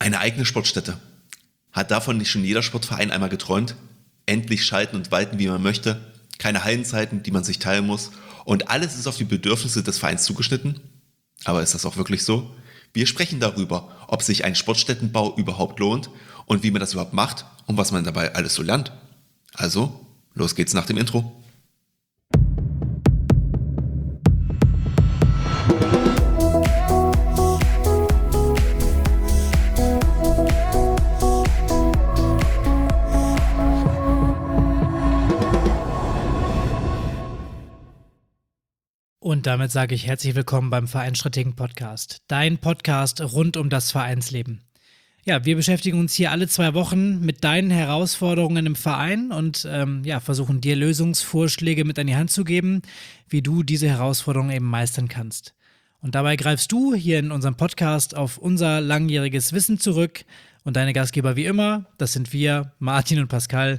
Eine eigene Sportstätte. Hat davon nicht schon jeder Sportverein einmal geträumt? Endlich schalten und walten, wie man möchte, keine Hallenzeiten, die man sich teilen muss und alles ist auf die Bedürfnisse des Vereins zugeschnitten? Aber ist das auch wirklich so? Wir sprechen darüber, ob sich ein Sportstättenbau überhaupt lohnt und wie man das überhaupt macht und was man dabei alles so lernt. Also, los geht's nach dem Intro. Und damit sage ich herzlich willkommen beim Vereinsstrategen-Podcast, dein Podcast rund um das Vereinsleben. Ja, wir beschäftigen uns hier alle 2 Wochen mit deinen Herausforderungen im Verein und versuchen dir Lösungsvorschläge mit an die Hand zu geben, wie du diese Herausforderungen eben meistern kannst. Und dabei greifst du hier in unserem Podcast auf unser langjähriges Wissen zurück und deine Gastgeber wie immer, das sind wir, Martin und Pascal.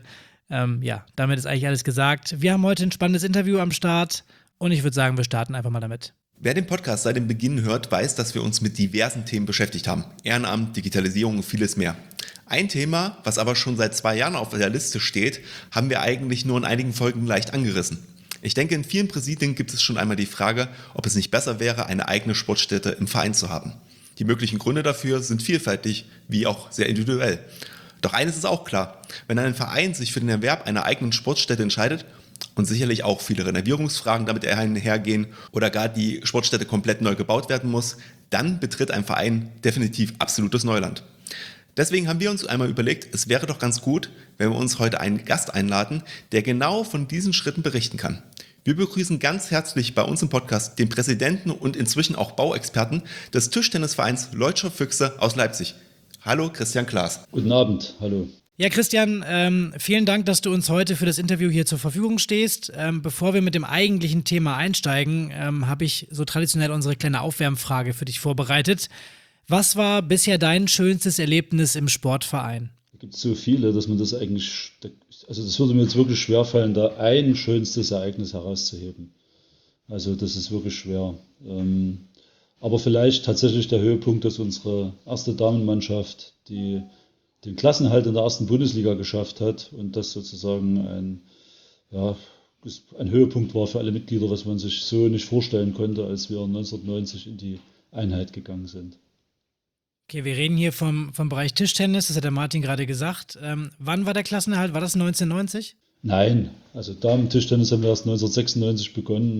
Damit ist eigentlich alles gesagt. Wir haben heute ein spannendes Interview am Start. Und ich würde sagen, wir starten einfach mal damit. Wer den Podcast seit dem Beginn hört, weiß, dass wir uns mit diversen Themen beschäftigt haben. Ehrenamt, Digitalisierung und vieles mehr. Ein Thema, was aber schon seit 2 Jahren auf der Liste steht, haben wir eigentlich nur in einigen Folgen leicht angerissen. Ich denke, in vielen Präsidien gibt es schon einmal die Frage, ob es nicht besser wäre, eine eigene Sportstätte im Verein zu haben. Die möglichen Gründe dafür sind vielfältig, wie auch sehr individuell. Doch eines ist auch klar, wenn ein Verein sich für den Erwerb einer eigenen Sportstätte entscheidet, und sicherlich auch viele Renovierungsfragen damit einhergehen oder gar die Sportstätte komplett neu gebaut werden muss, dann betritt ein Verein definitiv absolutes Neuland. Deswegen haben wir uns einmal überlegt, es wäre doch ganz gut, wenn wir uns heute einen Gast einladen, der genau von diesen Schritten berichten kann. Wir begrüßen ganz herzlich bei uns im Podcast den Präsidenten und inzwischen auch Bauexperten des Tischtennisvereins Leutscher Füchse aus Leipzig. Hallo Christian Klaas. Guten Abend, hallo. Ja, Christian, vielen Dank, dass du uns heute für das Interview hier zur Verfügung stehst. Bevor wir mit dem eigentlichen Thema einsteigen, habe ich so traditionell unsere kleine Aufwärmfrage für dich vorbereitet. Was war bisher dein schönstes Erlebnis im Sportverein? Da gibt es so viele, dass man das eigentlich, also das würde mir jetzt wirklich schwerfallen, da ein schönstes Ereignis herauszuheben. Also das ist wirklich schwer. Aber vielleicht tatsächlich der Höhepunkt, dass unsere erste Damenmannschaft den Klassenerhalt in der ersten Bundesliga geschafft hat und das sozusagen ein Höhepunkt war für alle Mitglieder, was man sich so nicht vorstellen konnte, als wir 1990 in die Einheit gegangen sind. Okay, wir reden hier vom Bereich Tischtennis, das hat der Martin gerade gesagt. Wann war der Klassenerhalt? War das 1990? Nein, also Damen-Tischtennis haben wir erst 1996 begonnen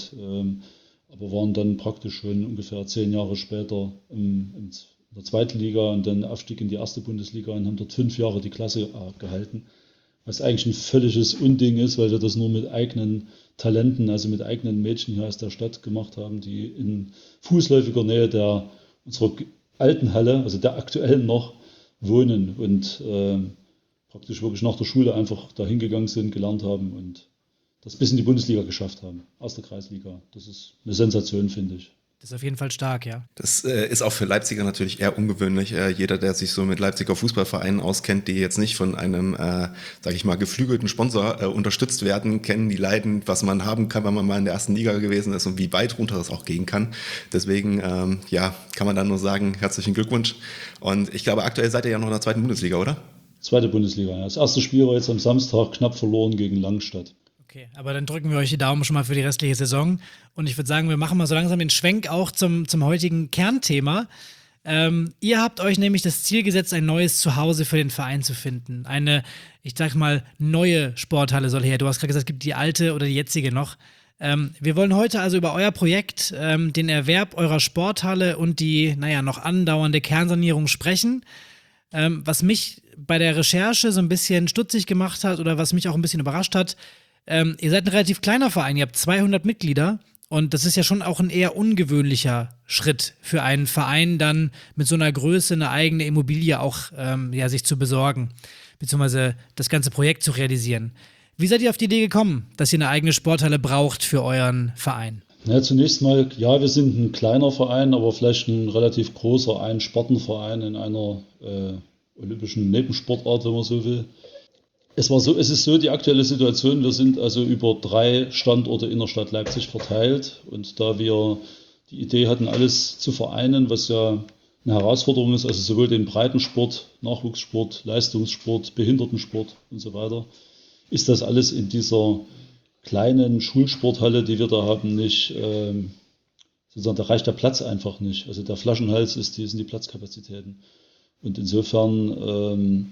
aber waren dann praktisch schon ungefähr 10 Jahre später in der zweiten Liga und dann Aufstieg in die erste Bundesliga und haben dort 5 Jahre die Klasse gehalten. Was eigentlich ein völliges Unding ist, weil wir das nur mit eigenen Talenten, also mit eigenen Mädchen hier aus der Stadt gemacht haben, die in fußläufiger Nähe unserer alten Halle, also der aktuellen noch, wohnen und praktisch wirklich nach der Schule einfach da hingegangen sind, gelernt haben und das bis in die Bundesliga geschafft haben, aus der Kreisliga. Das ist eine Sensation, finde ich. Das ist auf jeden Fall stark, ja. Das ist auch für Leipziger natürlich eher ungewöhnlich. Jeder, der sich so mit Leipziger Fußballvereinen auskennt, die jetzt nicht von einem, geflügelten Sponsor unterstützt werden, kennen die Leiden, was man haben kann, wenn man mal in der ersten Liga gewesen ist und wie weit runter das auch gehen kann. Deswegen, kann man dann nur sagen, herzlichen Glückwunsch. Und ich glaube, aktuell seid ihr ja noch in der zweiten Bundesliga, oder? Zweite Bundesliga, ja. Das erste Spiel war jetzt am Samstag knapp verloren gegen Langstadt. Okay, aber dann drücken wir euch die Daumen schon mal für die restliche Saison. Und ich würde sagen, wir machen mal so langsam den Schwenk auch zum heutigen Kernthema. Ihr habt euch nämlich das Ziel gesetzt, ein neues Zuhause für den Verein zu finden. Eine, ich sag mal, neue Sporthalle soll her. Du hast gerade gesagt, es gibt die alte oder die jetzige noch. Wir wollen heute also über euer Projekt, den Erwerb eurer Sporthalle und die, noch andauernde Kernsanierung sprechen. Was mich bei der Recherche so ein bisschen stutzig gemacht hat oder was mich auch ein bisschen überrascht hat, ihr seid ein relativ kleiner Verein, ihr habt 200 Mitglieder und das ist ja schon auch ein eher ungewöhnlicher Schritt für einen Verein, dann mit so einer Größe eine eigene Immobilie auch sich zu besorgen, beziehungsweise das ganze Projekt zu realisieren. Wie seid ihr auf die Idee gekommen, dass ihr eine eigene Sporthalle braucht für euren Verein? Ja, zunächst mal, ja, wir sind ein kleiner Verein, aber vielleicht ein relativ großer Spartenverein in einer olympischen Nebensportart, wenn man so will. Es ist so die aktuelle Situation, wir sind also über 3 Standorte in der Stadt Leipzig verteilt und da wir die Idee hatten, alles zu vereinen, was ja eine Herausforderung ist, also sowohl den Breitensport, Nachwuchssport, Leistungssport, Behindertensport und so weiter, ist das alles in dieser kleinen Schulsporthalle, die wir da haben, nicht, sozusagen, da reicht der Platz einfach nicht. Also der Flaschenhals sind die Platzkapazitäten. Und insofern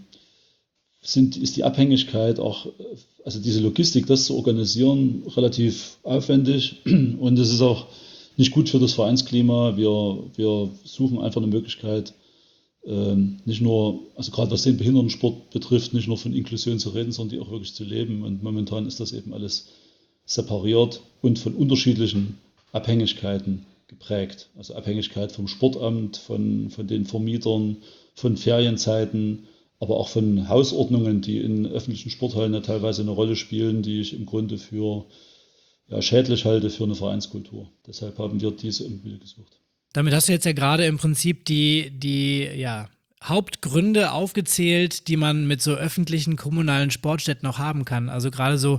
ist die Abhängigkeit auch, also diese Logistik, das zu organisieren, relativ aufwendig und es ist auch nicht gut für das Vereinsklima. Wir suchen einfach eine Möglichkeit, nicht nur, also gerade was den Behindertensport betrifft, nicht nur von Inklusion zu reden, sondern die auch wirklich zu leben. Und momentan ist das eben alles separiert und von unterschiedlichen Abhängigkeiten geprägt. Also Abhängigkeit vom Sportamt, von den Vermietern, von Ferienzeiten, aber auch von Hausordnungen, die in öffentlichen Sporthallen ja teilweise eine Rolle spielen, die ich im Grunde für schädlich halte für eine Vereinskultur. Deshalb haben wir diese Impulse gesucht. Damit hast du jetzt ja gerade im Prinzip die Hauptgründe aufgezählt, die man mit so öffentlichen kommunalen Sportstätten auch haben kann. Also gerade so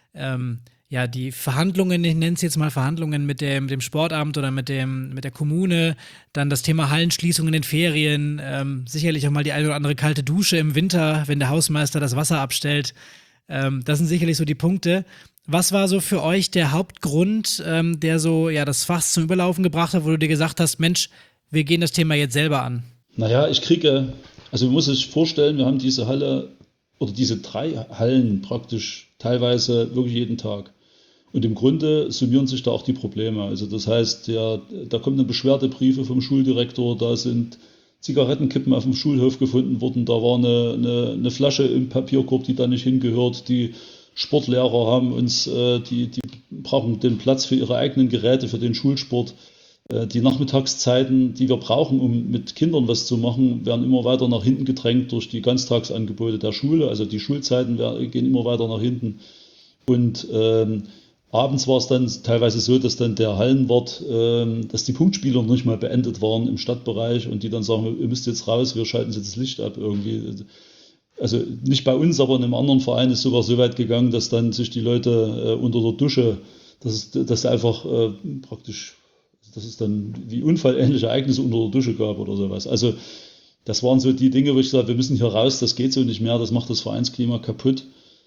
die Verhandlungen, ich nenne es jetzt mal Verhandlungen mit dem Sportamt oder mit der Kommune, dann das Thema Hallenschließung in den Ferien, sicherlich auch mal die eine oder andere kalte Dusche im Winter, wenn der Hausmeister das Wasser abstellt. Das sind sicherlich so die Punkte. Was war so für euch der Hauptgrund, der so das Fass zum Überlaufen gebracht hat, wo du dir gesagt hast, Mensch, wir gehen das Thema jetzt selber an? Naja, also man muss sich vorstellen, wir haben diese Halle oder diese 3 Hallen praktisch teilweise wirklich jeden Tag. Und im Grunde summieren sich da auch die Probleme. Also das heißt, da kommen dann Beschwerdebriefe vom Schuldirektor, da sind Zigarettenkippen auf dem Schulhof gefunden worden, da war eine Flasche im Papierkorb, die da nicht hingehört. Die Sportlehrer haben uns, die brauchen den Platz für ihre eigenen Geräte, für den Schulsport. Die Nachmittagszeiten, die wir brauchen, um mit Kindern was zu machen, werden immer weiter nach hinten gedrängt durch die Ganztagsangebote der Schule. Also die Schulzeiten gehen immer weiter nach hinten. Und abends war es dann teilweise so, dass dann der Hallenwart, dass die Punktspiele noch nicht mal beendet waren im Stadtbereich und die dann sagen, ihr müsst jetzt raus, wir schalten jetzt das Licht ab irgendwie. Also nicht bei uns, aber in einem anderen Verein ist sogar so weit gegangen, dass dann sich die Leute unter der Dusche, dass einfach praktisch, dass es dann wie unfallähnliche Ereignisse unter der Dusche gab oder sowas. Also das waren so die Dinge, wo ich gesagt habe, wir müssen hier raus, das geht so nicht mehr, das macht das Vereinsklima kaputt.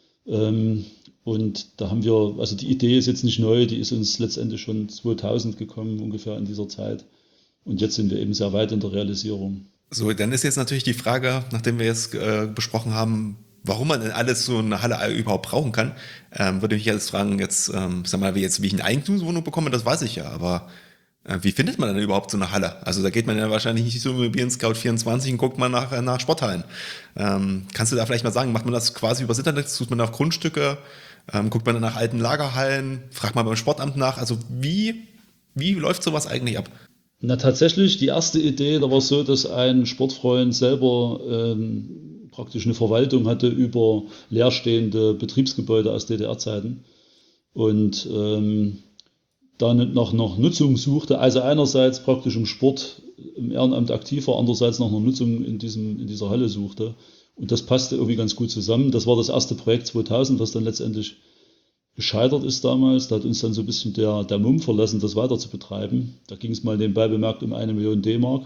Und da haben wir, also die Idee ist jetzt nicht neu, die ist uns letztendlich schon 2000 gekommen, ungefähr in dieser Zeit. Und jetzt sind wir eben sehr weit in der Realisierung. So, dann ist jetzt natürlich die Frage, nachdem wir jetzt besprochen haben, warum man denn alles so eine Halle überhaupt brauchen kann, würde ich jetzt fragen, sag mal, wie ich eine Eigentumswohnung bekomme, das weiß ich ja, aber wie findet man denn überhaupt so eine Halle? Also da geht man ja wahrscheinlich nicht so Immobilien Scout 24 und guckt mal nach Sporthallen. Kannst du da vielleicht mal sagen, macht man das quasi übers Internet, sucht man nach Grundstücke, guckt man dann nach alten Lagerhallen, fragt mal beim Sportamt nach, also wie läuft sowas eigentlich ab? Na tatsächlich, die erste Idee, da war es so, dass ein Sportfreund selber praktisch eine Verwaltung hatte über leerstehende Betriebsgebäude aus DDR-Zeiten und dann nach Nutzung suchte, also einerseits praktisch im Sport, im Ehrenamt aktiv war, andererseits nach einer Nutzung in dieser Halle suchte. Und das passte irgendwie ganz gut zusammen. Das war das erste Projekt 2000, was dann letztendlich gescheitert ist damals. Da hat uns dann so ein bisschen der Mumm verlassen, das weiter zu betreiben. Da ging es mal nebenbei bemerkt um 1 Million D-Mark.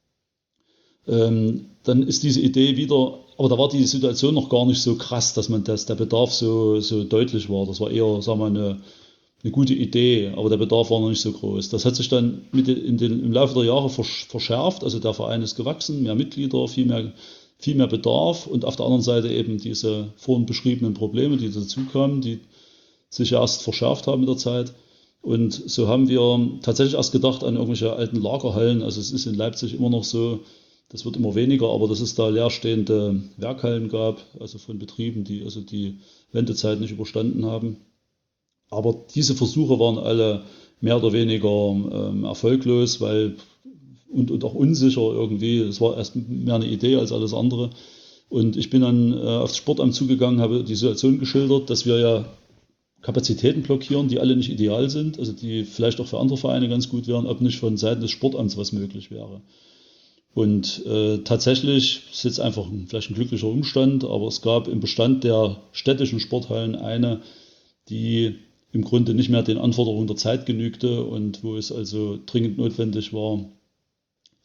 Dann ist diese Idee wieder, aber da war die Situation noch gar nicht so krass, dass der Bedarf so deutlich war. Das war eher, sagen wir mal, eine gute Idee, aber der Bedarf war noch nicht so groß. Das hat sich dann im Laufe der Jahre verschärft, also der Verein ist gewachsen, mehr Mitglieder, viel mehr Bedarf und auf der anderen Seite eben diese vorhin beschriebenen Probleme, die dazukamen, die sich erst verschärft haben mit der Zeit. Und so haben wir tatsächlich erst gedacht an irgendwelche alten Lagerhallen, also es ist in Leipzig immer noch so, das wird immer weniger, aber dass es da leerstehende Werkhallen gab, also von Betrieben, die also die Wendezeit nicht überstanden haben. Aber diese Versuche waren alle mehr oder weniger erfolglos, und auch unsicher irgendwie. Es war erst mehr eine Idee als alles andere. Und ich bin dann aufs Sportamt zugegangen, habe die Situation geschildert, dass wir ja Kapazitäten blockieren, die alle nicht ideal sind, also die vielleicht auch für andere Vereine ganz gut wären, ob nicht von Seiten des Sportamts was möglich wäre. Und tatsächlich ist jetzt einfach vielleicht ein glücklicher Umstand, aber es gab im Bestand der städtischen Sporthallen eine, die im Grunde nicht mehr den Anforderungen der Zeit genügte und wo es also dringend notwendig war,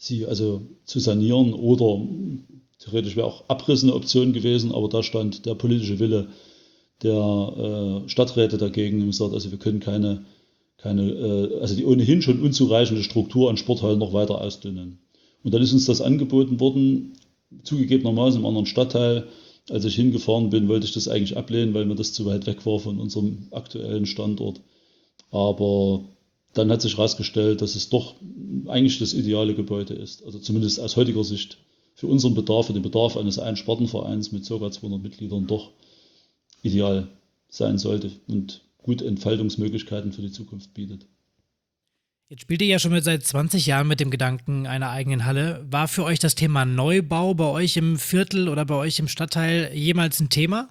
sie also zu sanieren oder theoretisch wäre auch Abriss eine Option gewesen, aber da stand der politische Wille der Stadträte dagegen und gesagt, also wir können also die ohnehin schon unzureichende Struktur an Sporthallen noch weiter ausdünnen. Und dann ist uns das angeboten worden, zugegebenermaßen im anderen Stadtteil. Als ich hingefahren bin, wollte ich das eigentlich ablehnen, weil mir das zu weit weg war von unserem aktuellen Standort. Aber dann hat sich herausgestellt, dass es doch eigentlich das ideale Gebäude ist. Also zumindest aus heutiger Sicht für unseren Bedarf, für den Bedarf eines Einspartenvereins mit ca. 200 Mitgliedern doch ideal sein sollte und gute Entfaltungsmöglichkeiten für die Zukunft bietet. Jetzt spielt ihr ja schon seit 20 Jahren mit dem Gedanken einer eigenen Halle. War für euch das Thema Neubau bei euch im Viertel oder bei euch im Stadtteil jemals ein Thema?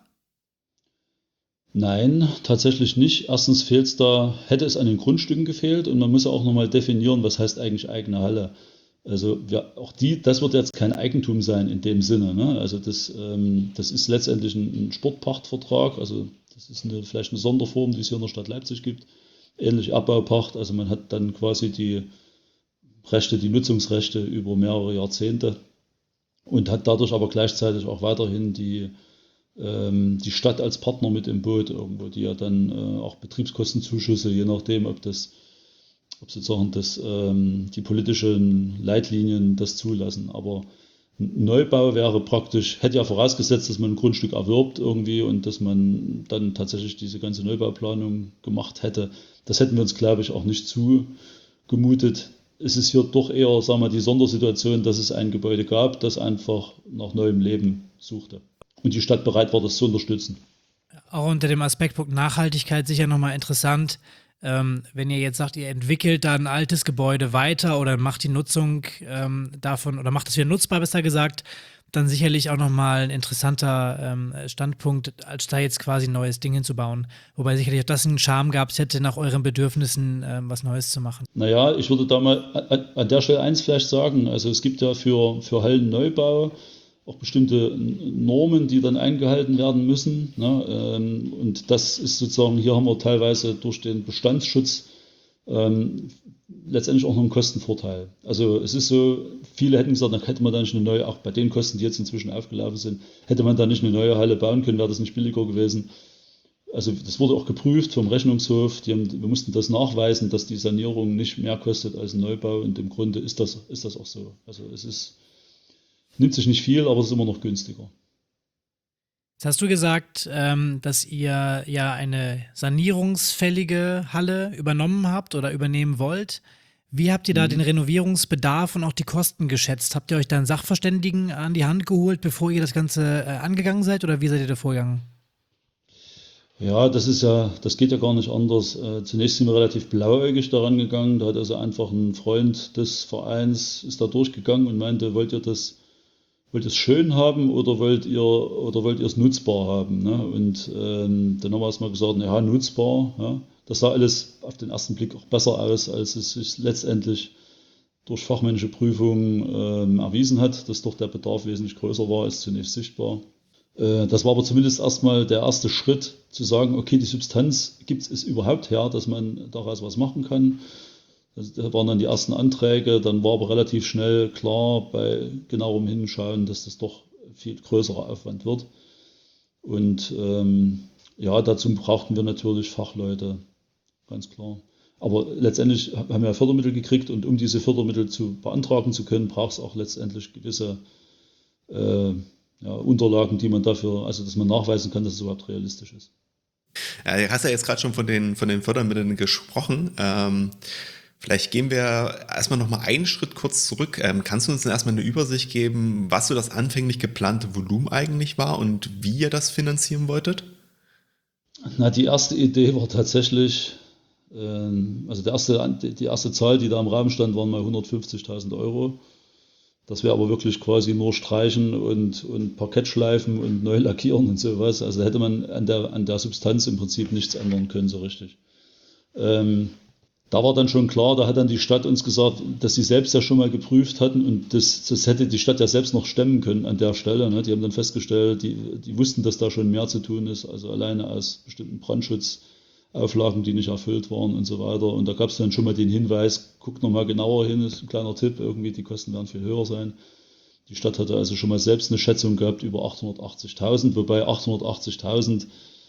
Nein, tatsächlich nicht. Erstens hätte es an den Grundstücken gefehlt und man muss ja auch nochmal definieren, was heißt eigentlich eigene Halle. Also das wird jetzt kein Eigentum sein in dem Sinne. Ne? Also das ist letztendlich ein Sportpachtvertrag. Also das ist vielleicht eine Sonderform, die es hier in der Stadt Leipzig gibt. Ähnlich Abbaupacht. Also man hat dann quasi die Nutzungsrechte über mehrere Jahrzehnte und hat dadurch aber gleichzeitig auch weiterhin die Stadt als Partner mit im Boot irgendwo, die ja dann auch Betriebskostenzuschüsse, je nachdem, ob sozusagen die politischen Leitlinien das zulassen. Aber ein Neubau hätte ja vorausgesetzt, dass man ein Grundstück erwirbt irgendwie und dass man dann tatsächlich diese ganze Neubauplanung gemacht hätte. Das hätten wir uns, glaube ich, auch nicht zugemutet. Es ist hier doch eher, sagen wir, die Sondersituation, dass es ein Gebäude gab, das einfach nach neuem Leben suchte. Und die Stadt bereit war, das zu unterstützen. Auch unter dem Aspektpunkt Nachhaltigkeit sicher nochmal interessant. Wenn ihr jetzt sagt, ihr entwickelt da ein altes Gebäude weiter oder macht die Nutzung davon oder macht es wieder nutzbar, besser gesagt, dann sicherlich auch nochmal ein interessanter Standpunkt, als da jetzt quasi ein neues Ding hinzubauen. Wobei sicherlich auch das einen Charme gab, es hätte nach euren Bedürfnissen was Neues zu machen. Naja, ich würde da mal an der Stelle eins vielleicht sagen. Also es gibt ja für Hallenneubau auch bestimmte Normen, die dann eingehalten werden müssen. Ne? Und das ist sozusagen, hier haben wir teilweise durch den Bestandsschutz letztendlich auch noch einen Kostenvorteil. Also es ist so, viele hätten gesagt, dann hätte man da nicht eine neue, auch bei den Kosten, die jetzt inzwischen aufgelaufen sind, hätte man da nicht eine neue Halle bauen können, wäre das nicht billiger gewesen. Also das wurde auch geprüft vom Rechnungshof, wir mussten das nachweisen, dass die Sanierung nicht mehr kostet als ein Neubau und im Grunde ist das auch so. Also nimmt sich nicht viel, aber es ist immer noch günstiger. Jetzt hast du gesagt, dass ihr ja eine sanierungsfällige Halle übernommen habt oder übernehmen wollt. Wie habt ihr da den Renovierungsbedarf und auch die Kosten geschätzt? Habt ihr euch da einen Sachverständigen an die Hand geholt, bevor ihr das Ganze angegangen seid, oder wie seid ihr da vorgegangen? Ja, das geht ja gar nicht anders. Zunächst sind wir relativ blauäugig daran gegangen. Da hat also einfach ein Freund des Vereins ist da durchgegangen und meinte, wollt ihr es schön haben oder wollt ihr es nutzbar haben? Ne? Und dann haben wir erstmal gesagt, ja, nutzbar. Ja. Das sah alles auf den ersten Blick auch besser aus, als es sich letztendlich durch fachmännische Prüfungen erwiesen hat, dass doch der Bedarf wesentlich größer war als zunächst sichtbar. Das war aber zumindest erstmal der erste Schritt, zu sagen, okay, die Substanz gibt es überhaupt her, dass man daraus was machen kann. Da waren dann die ersten Anträge, dann war aber relativ schnell klar bei genauerem Hinschauen, dass das doch viel größerer Aufwand wird. Und dazu brauchten wir natürlich Fachleute, ganz klar. Aber letztendlich haben wir Fördermittel gekriegt und um diese Fördermittel beantragen zu können, braucht es auch letztendlich gewisse Unterlagen, die man dafür, also dass man nachweisen kann, dass es überhaupt realistisch ist. Ja, du hast ja jetzt gerade schon von den Fördermitteln gesprochen. Vielleicht gehen wir erstmal nochmal einen Schritt kurz zurück. Kannst du uns denn erstmal eine Übersicht geben, was so das anfänglich geplante Volumen eigentlich war und wie ihr das finanzieren wolltet? Na, die erste Idee war tatsächlich, die erste Zahl, die da im Raum stand, waren mal 150.000 Euro. Das wäre aber wirklich quasi nur streichen und Parkettschleifen und neu lackieren und sowas. Also da hätte man an der Substanz im Prinzip nichts ändern können so richtig. Da war dann schon klar, da hat dann die Stadt uns gesagt, dass sie selbst ja schon mal geprüft hatten und das hätte die Stadt ja selbst noch stemmen können an der Stelle. Ne? Die haben dann festgestellt, die wussten, dass da schon mehr zu tun ist, also alleine aus bestimmten Auflagen, die nicht erfüllt waren und so weiter. Und da gab es dann schon mal den Hinweis, guckt nochmal genauer hin, ist ein kleiner Tipp, irgendwie die Kosten werden viel höher sein. Die Stadt hatte also schon mal selbst eine Schätzung gehabt über 880.000, wobei 880.000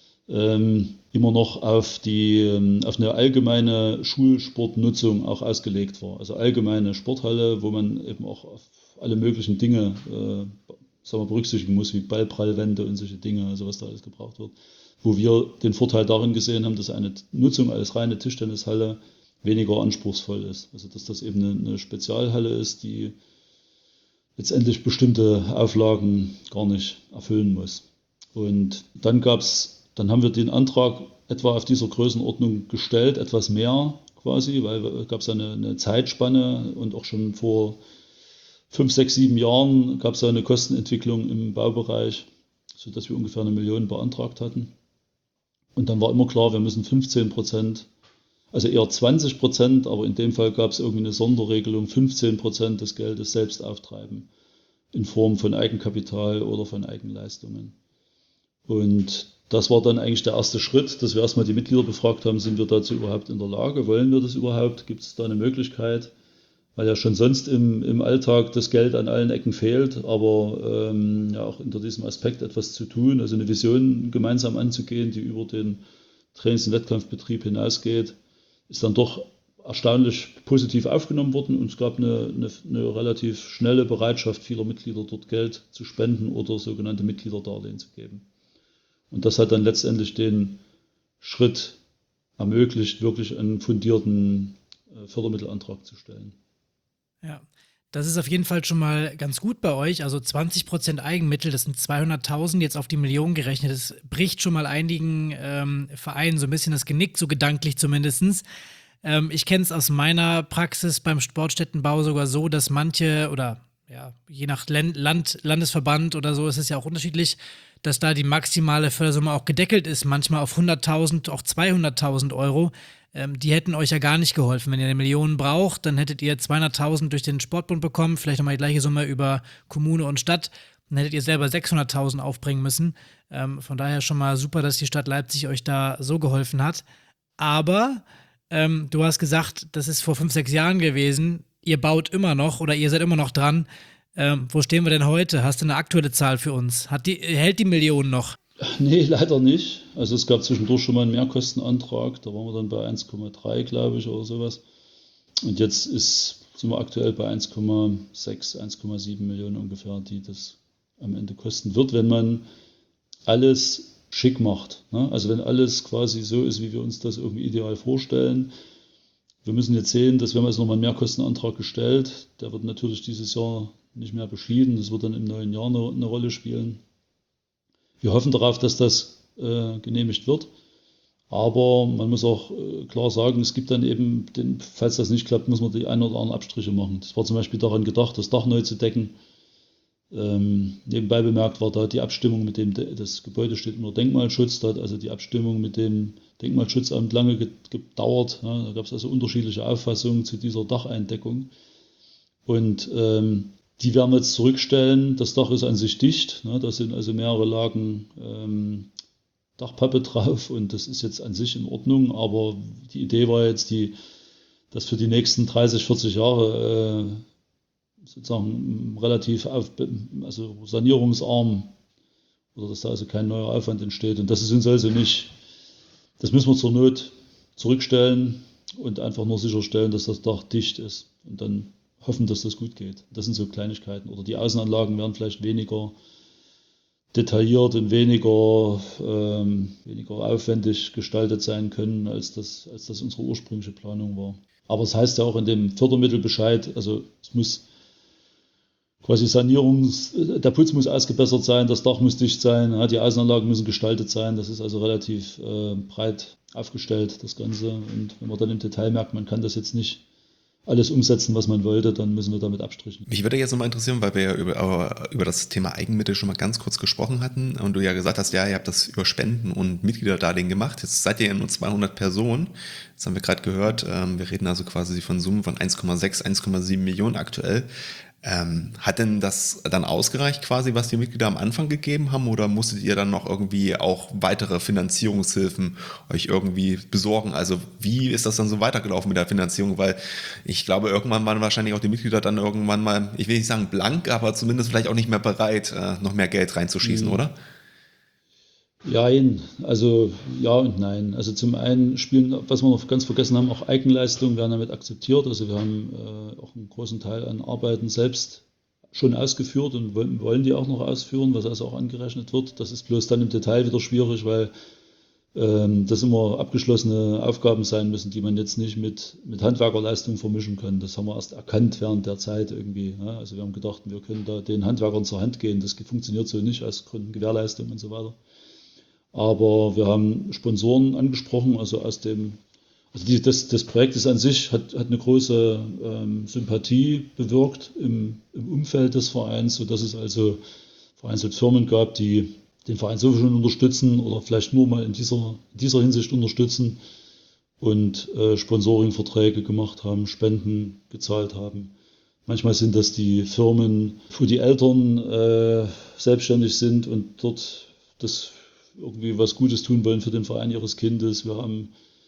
immer noch auf eine allgemeine Schulsportnutzung auch ausgelegt war. Also allgemeine Sporthalle, wo man eben auch auf alle möglichen Dinge berücksichtigen muss, wie Ballprallwände und solche Dinge, also was da alles gebraucht wird. Wo wir den Vorteil darin gesehen haben, dass eine Nutzung als reine Tischtennishalle weniger anspruchsvoll ist. Also dass das eben eine Spezialhalle ist, die letztendlich bestimmte Auflagen gar nicht erfüllen muss. Und dann haben wir den Antrag etwa auf dieser Größenordnung gestellt, etwas mehr quasi, weil gab es eine Zeitspanne und auch schon vor 5, 6, 7 Jahren gab es eine Kostenentwicklung im Baubereich, sodass wir ungefähr 1 Million beantragt hatten. Und dann war immer klar, wir müssen 15%, also eher 20%, aber in dem Fall gab es irgendwie eine Sonderregelung, 15% des Geldes selbst auftreiben, in Form von Eigenkapital oder von Eigenleistungen. Und das war dann eigentlich der erste Schritt, dass wir erstmal die Mitglieder befragt haben, sind wir dazu überhaupt in der Lage, wollen wir das überhaupt, gibt es da eine Möglichkeit, weil ja schon sonst im Alltag das Geld an allen Ecken fehlt, aber ja auch unter diesem Aspekt etwas zu tun, also eine Vision gemeinsam anzugehen, die über den Trainings- und Wettkampfbetrieb hinausgeht, ist dann doch erstaunlich positiv aufgenommen worden und es gab eine relativ schnelle Bereitschaft vieler Mitglieder, dort Geld zu spenden oder sogenannte Mitgliederdarlehen zu geben. Und das hat dann letztendlich den Schritt ermöglicht, wirklich einen fundierten Fördermittelantrag zu stellen. Ja, das ist auf jeden Fall schon mal ganz gut bei euch. Also 20% Eigenmittel, das sind 200.000 jetzt auf die Million gerechnet. Das bricht schon mal einigen Vereinen so ein bisschen das Genick, so gedanklich zumindest. Ich kenne es aus meiner Praxis beim Sportstättenbau sogar so, dass manche oder ja, je nach Landesverband oder so ist es ja auch unterschiedlich, dass da die maximale Fördersumme auch gedeckelt ist, manchmal auf 100.000, auch 200.000 Euro. Die hätten euch ja gar nicht geholfen. Wenn ihr 1 Million braucht, dann hättet ihr 200.000 durch den Sportbund bekommen, vielleicht nochmal die gleiche Summe über Kommune und Stadt. Dann hättet ihr selber 600.000 aufbringen müssen. Von daher schon mal super, dass die Stadt Leipzig euch da so geholfen hat. Aber du hast gesagt, das ist vor 5, 6 Jahren gewesen. Ihr baut immer noch oder ihr seid immer noch dran. Wo stehen wir denn heute? Hast du eine aktuelle Zahl für uns? Hält die Million noch? Nee, leider nicht. Also es gab zwischendurch schon mal einen Mehrkostenantrag, da waren wir dann bei 1,3, glaube ich, oder sowas. Und jetzt sind wir aktuell bei 1,6, 1,7 Millionen ungefähr, die das am Ende kosten wird, wenn man alles schick macht. Ne? Also wenn alles quasi so ist, wie wir uns das irgendwie ideal vorstellen. Wir müssen jetzt sehen, dass wir haben jetzt nochmal einen Mehrkostenantrag gestellt. Der wird natürlich dieses Jahr nicht mehr beschieden. Das wird dann im neuen Jahr eine Rolle spielen. Wir hoffen darauf, dass das genehmigt wird. Aber man muss auch klar sagen, es gibt dann eben, falls das nicht klappt, muss man die ein oder anderen Abstriche machen. Das war zum Beispiel daran gedacht, das Dach neu zu decken. Nebenbei bemerkt war da die Abstimmung mit dem, das Gebäude steht unter Denkmalschutz, da hat also die Abstimmung mit dem Denkmalschutzamt lange gedauert. Ja, da gab es also unterschiedliche Auffassungen zu dieser Dacheindeckung. Und die werden wir jetzt zurückstellen. Das Dach ist an sich dicht. Ne? Da sind also mehrere Lagen Dachpappe drauf und das ist jetzt an sich in Ordnung. Aber die Idee war jetzt, das für die nächsten 30, 40 Jahre sozusagen relativ sanierungsarm oder dass da also kein neuer Aufwand entsteht. Und das ist uns also nicht, das müssen wir zur Not zurückstellen und einfach nur sicherstellen, dass das Dach dicht ist und dann hoffen, dass das gut geht. Das sind so Kleinigkeiten. Oder die Außenanlagen werden vielleicht weniger detailliert und weniger aufwendig gestaltet sein können, als das unsere ursprüngliche Planung war. Aber es heißt ja auch in dem Fördermittelbescheid, also es muss quasi der Putz muss ausgebessert sein, das Dach muss dicht sein, die Außenanlagen müssen gestaltet sein. Das ist also relativ breit aufgestellt, das Ganze. Und wenn man dann im Detail merkt, man kann das jetzt nicht alles umsetzen, was man wollte, dann müssen wir damit abstrichen. Mich würde jetzt nochmal interessieren, weil wir ja über das Thema Eigenmittel schon mal ganz kurz gesprochen hatten und du ja gesagt hast, ja, ihr habt das über Spenden und Mitgliederdarlehen gemacht. Jetzt seid ihr ja nur 200 Personen. Das haben wir gerade gehört. Wir reden also quasi von Summen von 1,6, 1,7 Millionen aktuell. Hat denn das dann ausgereicht quasi, was die Mitglieder am Anfang gegeben haben, oder musstet ihr dann noch irgendwie auch weitere Finanzierungshilfen euch irgendwie besorgen? Also wie ist das dann so weitergelaufen mit der Finanzierung? Weil ich glaube, irgendwann waren wahrscheinlich auch die Mitglieder dann irgendwann mal, ich will nicht sagen blank, aber zumindest vielleicht auch nicht mehr bereit, noch mehr Geld reinzuschießen, oder? Jein, also ja und nein. Also zum einen spielen, was wir noch ganz vergessen haben, auch Eigenleistungen werden damit akzeptiert. Also wir haben auch einen großen Teil an Arbeiten selbst schon ausgeführt und wollen die auch noch ausführen, was also auch angerechnet wird. Das ist bloß dann im Detail wieder schwierig, weil das immer abgeschlossene Aufgaben sein müssen, die man jetzt nicht mit Handwerkerleistung vermischen kann. Das haben wir erst erkannt während der Zeit irgendwie. Ja. Also wir haben gedacht, wir können da den Handwerkern zur Hand gehen. Das funktioniert so nicht aus Gründen Gewährleistung und so weiter. Aber wir haben Sponsoren angesprochen, also das Projekt ist an sich hat eine große Sympathie bewirkt im Umfeld des Vereins, sodass es also vereinzelt Firmen gab, die den Verein so schon unterstützen oder vielleicht nur mal in dieser Hinsicht unterstützen und Sponsoringverträge gemacht haben, Spenden gezahlt haben. Manchmal sind das die Firmen, wo die Eltern selbstständig sind und dort das irgendwie was Gutes tun wollen für den Verein ihres Kindes. Wir haben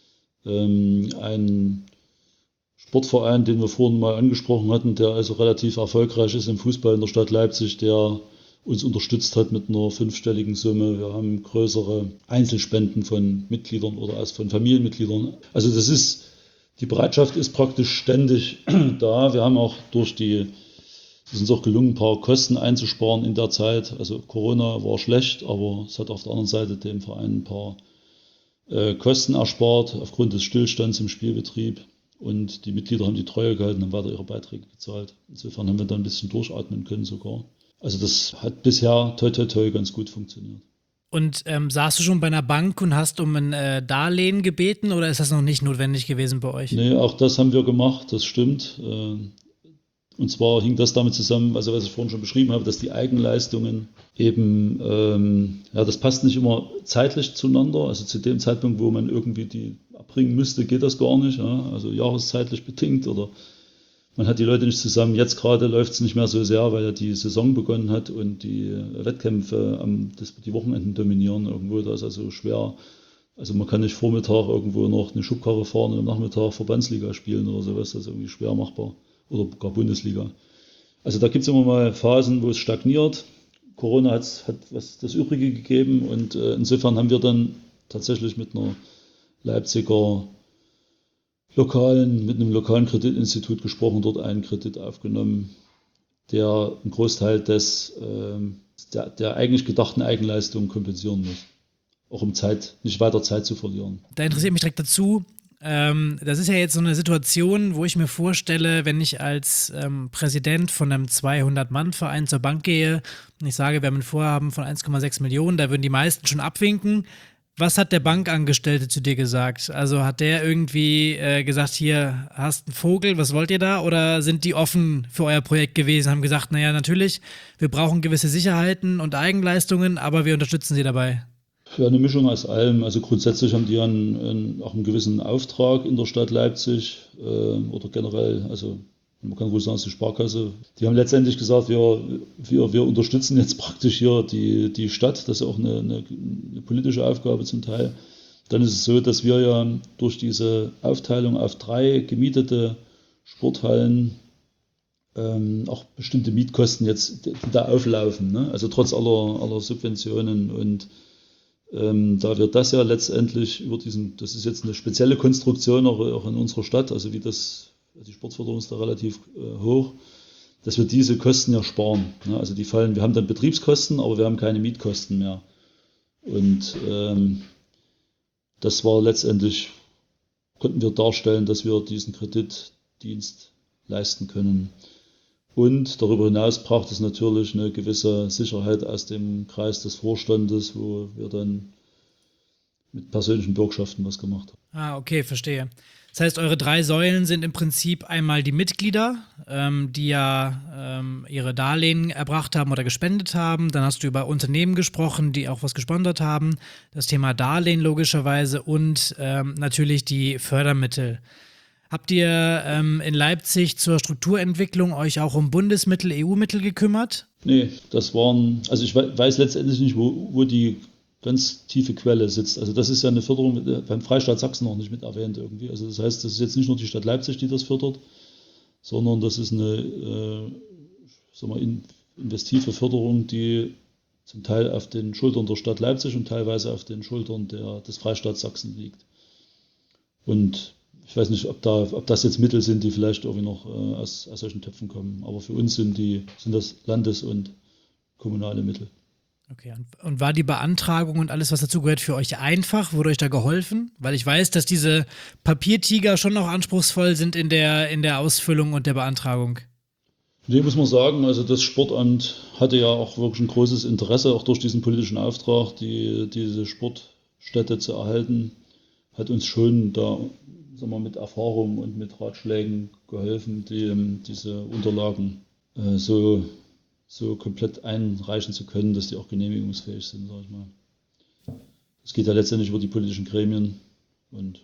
einen Sportverein, den wir vorhin mal angesprochen hatten, der also relativ erfolgreich ist im Fußball in der Stadt Leipzig, der uns unterstützt hat mit einer 5-stelligen Summe. Wir haben größere Einzelspenden von Mitgliedern oder von Familienmitgliedern. Also die Bereitschaft ist praktisch ständig da. Wir haben auch es ist uns auch gelungen, ein paar Kosten einzusparen in der Zeit. Also Corona war schlecht, aber es hat auf der anderen Seite dem Verein ein paar Kosten erspart aufgrund des Stillstands im Spielbetrieb. Und die Mitglieder haben die Treue gehalten, haben weiter ihre Beiträge gezahlt. Insofern haben wir da ein bisschen durchatmen können sogar. Also das hat bisher toi toi toi ganz gut funktioniert. Und saßt du schon bei einer Bank und hast um ein Darlehen gebeten oder ist das noch nicht notwendig gewesen bei euch? Nee, auch das haben wir gemacht, das stimmt. Und zwar hing das damit zusammen, also was ich vorhin schon beschrieben habe, dass die Eigenleistungen eben, das passt nicht immer zeitlich zueinander. Also zu dem Zeitpunkt, wo man irgendwie die erbringen müsste, geht das gar nicht. Ja? Also jahreszeitlich bedingt oder man hat die Leute nicht zusammen. Jetzt gerade läuft es nicht mehr so sehr, weil ja die Saison begonnen hat und die Wettkämpfe die Wochenenden dominieren irgendwo. Da ist also schwer. Also man kann nicht Vormittag irgendwo noch eine Schubkarre fahren und am Nachmittag Verbandsliga spielen oder sowas. Das ist irgendwie schwer machbar. Oder gar Bundesliga. Also da gibt es immer mal Phasen, wo es stagniert. Corona hat was das Übrige gegeben und insofern haben wir dann tatsächlich mit einem lokalen Kreditinstitut gesprochen, dort einen Kredit aufgenommen, der einen Großteil der eigentlich gedachten Eigenleistung kompensieren muss. Auch um nicht weiter Zeit zu verlieren. Da interessiert mich direkt dazu, das ist ja jetzt so eine Situation, wo ich mir vorstelle, wenn ich als Präsident von einem 200-Mann-Verein zur Bank gehe und ich sage, wir haben ein Vorhaben von 1,6 Millionen, da würden die meisten schon abwinken. Was hat der Bankangestellte zu dir gesagt? Also hat der irgendwie gesagt, hier hast einen Vogel, was wollt ihr da? Oder sind die offen für euer Projekt gewesen, haben gesagt, naja, natürlich, wir brauchen gewisse Sicherheiten und Eigenleistungen, aber wir unterstützen sie dabei? Ja, eine Mischung aus allem. Also grundsätzlich haben die auch einen gewissen Auftrag in der Stadt Leipzig oder generell, also man kann ruhig sagen, es ist die Sparkasse. Die haben letztendlich gesagt, wir unterstützen jetzt praktisch hier die Stadt. Das ist auch eine politische Aufgabe zum Teil. Dann ist es so, dass wir ja durch diese Aufteilung auf 3 gemietete Sporthallen auch bestimmte Mietkosten jetzt da auflaufen. Ne? Also trotz aller Subventionen und da wir das ja letztendlich das ist jetzt eine spezielle Konstruktion auch in unserer Stadt, also die Sportförderung ist da relativ hoch, dass wir diese Kosten ja sparen. Ne? Also wir haben dann Betriebskosten, aber wir haben keine Mietkosten mehr. Und das war letztendlich, konnten wir darstellen, dass wir diesen Kreditdienst leisten können. Und darüber hinaus braucht es natürlich eine gewisse Sicherheit aus dem Kreis des Vorstandes, wo wir dann mit persönlichen Bürgschaften was gemacht haben. Ah, okay, verstehe. Das heißt, eure 3 Säulen sind im Prinzip einmal die Mitglieder, die ja ihre Darlehen erbracht haben oder gespendet haben. Dann hast du über Unternehmen gesprochen, die auch was gesponsert haben. Das Thema Darlehen logischerweise und natürlich die Fördermittel. Habt ihr in Leipzig zur Strukturentwicklung euch auch um Bundesmittel, EU-Mittel gekümmert? Nee, das waren, also ich weiß letztendlich nicht, wo die ganz tiefe Quelle sitzt. Also das ist ja eine Förderung beim Freistaat Sachsen noch nicht mit erwähnt irgendwie. Also das heißt, das ist jetzt nicht nur die Stadt Leipzig, die das fördert, sondern das ist eine investive Förderung, die zum Teil auf den Schultern der Stadt Leipzig und teilweise auf den Schultern des Freistaats Sachsen liegt. Und ich weiß nicht, ob das jetzt Mittel sind, die vielleicht irgendwie noch aus solchen Töpfen kommen. Aber für uns sind das Landes- und kommunale Mittel. Okay, und war die Beantragung und alles, was dazugehört, für euch einfach? Wurde euch da geholfen? Weil ich weiß, dass diese Papiertiger schon noch anspruchsvoll sind in der Ausfüllung und der Beantragung. Nee, muss man sagen, also das Sportamt hatte ja auch wirklich ein großes Interesse, auch durch diesen politischen Auftrag, diese Sportstätte zu erhalten, hat uns schon da, sagen wir, mit Erfahrung und mit Ratschlägen geholfen, diese Unterlagen so komplett einreichen zu können, dass die auch genehmigungsfähig sind, sag ich mal. Es geht ja letztendlich über die politischen Gremien und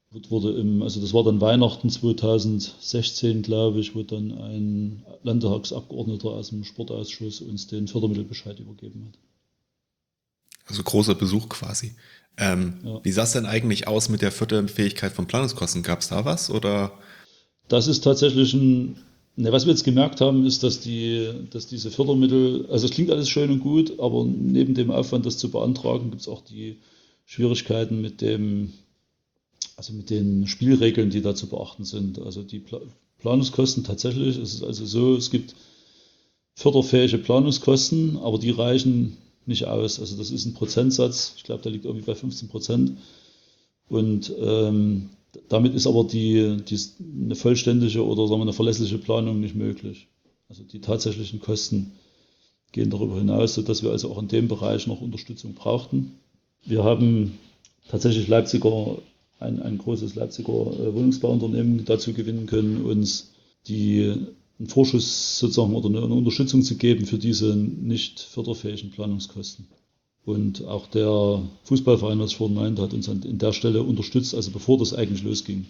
das war dann Weihnachten 2016, glaube ich, wo dann ein Landtagsabgeordneter aus dem Sportausschuss uns den Fördermittelbescheid übergeben hat. Also großer Besuch quasi. Ja. Wie sah es denn eigentlich aus mit der Förderfähigkeit von Planungskosten? Gab es da was? Oder? Das ist tatsächlich was wir jetzt gemerkt haben, ist, dass diese Fördermittel, also es klingt alles schön und gut, aber neben dem Aufwand, das zu beantragen, gibt es auch die Schwierigkeiten mit den Spielregeln, die da zu beachten sind. Also die Planungskosten tatsächlich, es ist also so, es gibt förderfähige Planungskosten, aber die reichen nicht aus. Also das ist ein Prozentsatz, ich glaube, der liegt irgendwie bei 15%. Und damit ist aber eine vollständige oder sagen wir eine verlässliche Planung nicht möglich. Also die tatsächlichen Kosten gehen darüber hinaus, sodass wir also auch in dem Bereich noch Unterstützung brauchten. Wir haben tatsächlich ein großes Leipziger Wohnungsbauunternehmen dazu gewinnen können, uns einen Vorschuss sozusagen oder eine Unterstützung zu geben für diese nicht förderfähigen Planungskosten. Und auch der Fußballverein, was ich vorhin meinte, hat uns an der Stelle unterstützt, also bevor das eigentlich losging.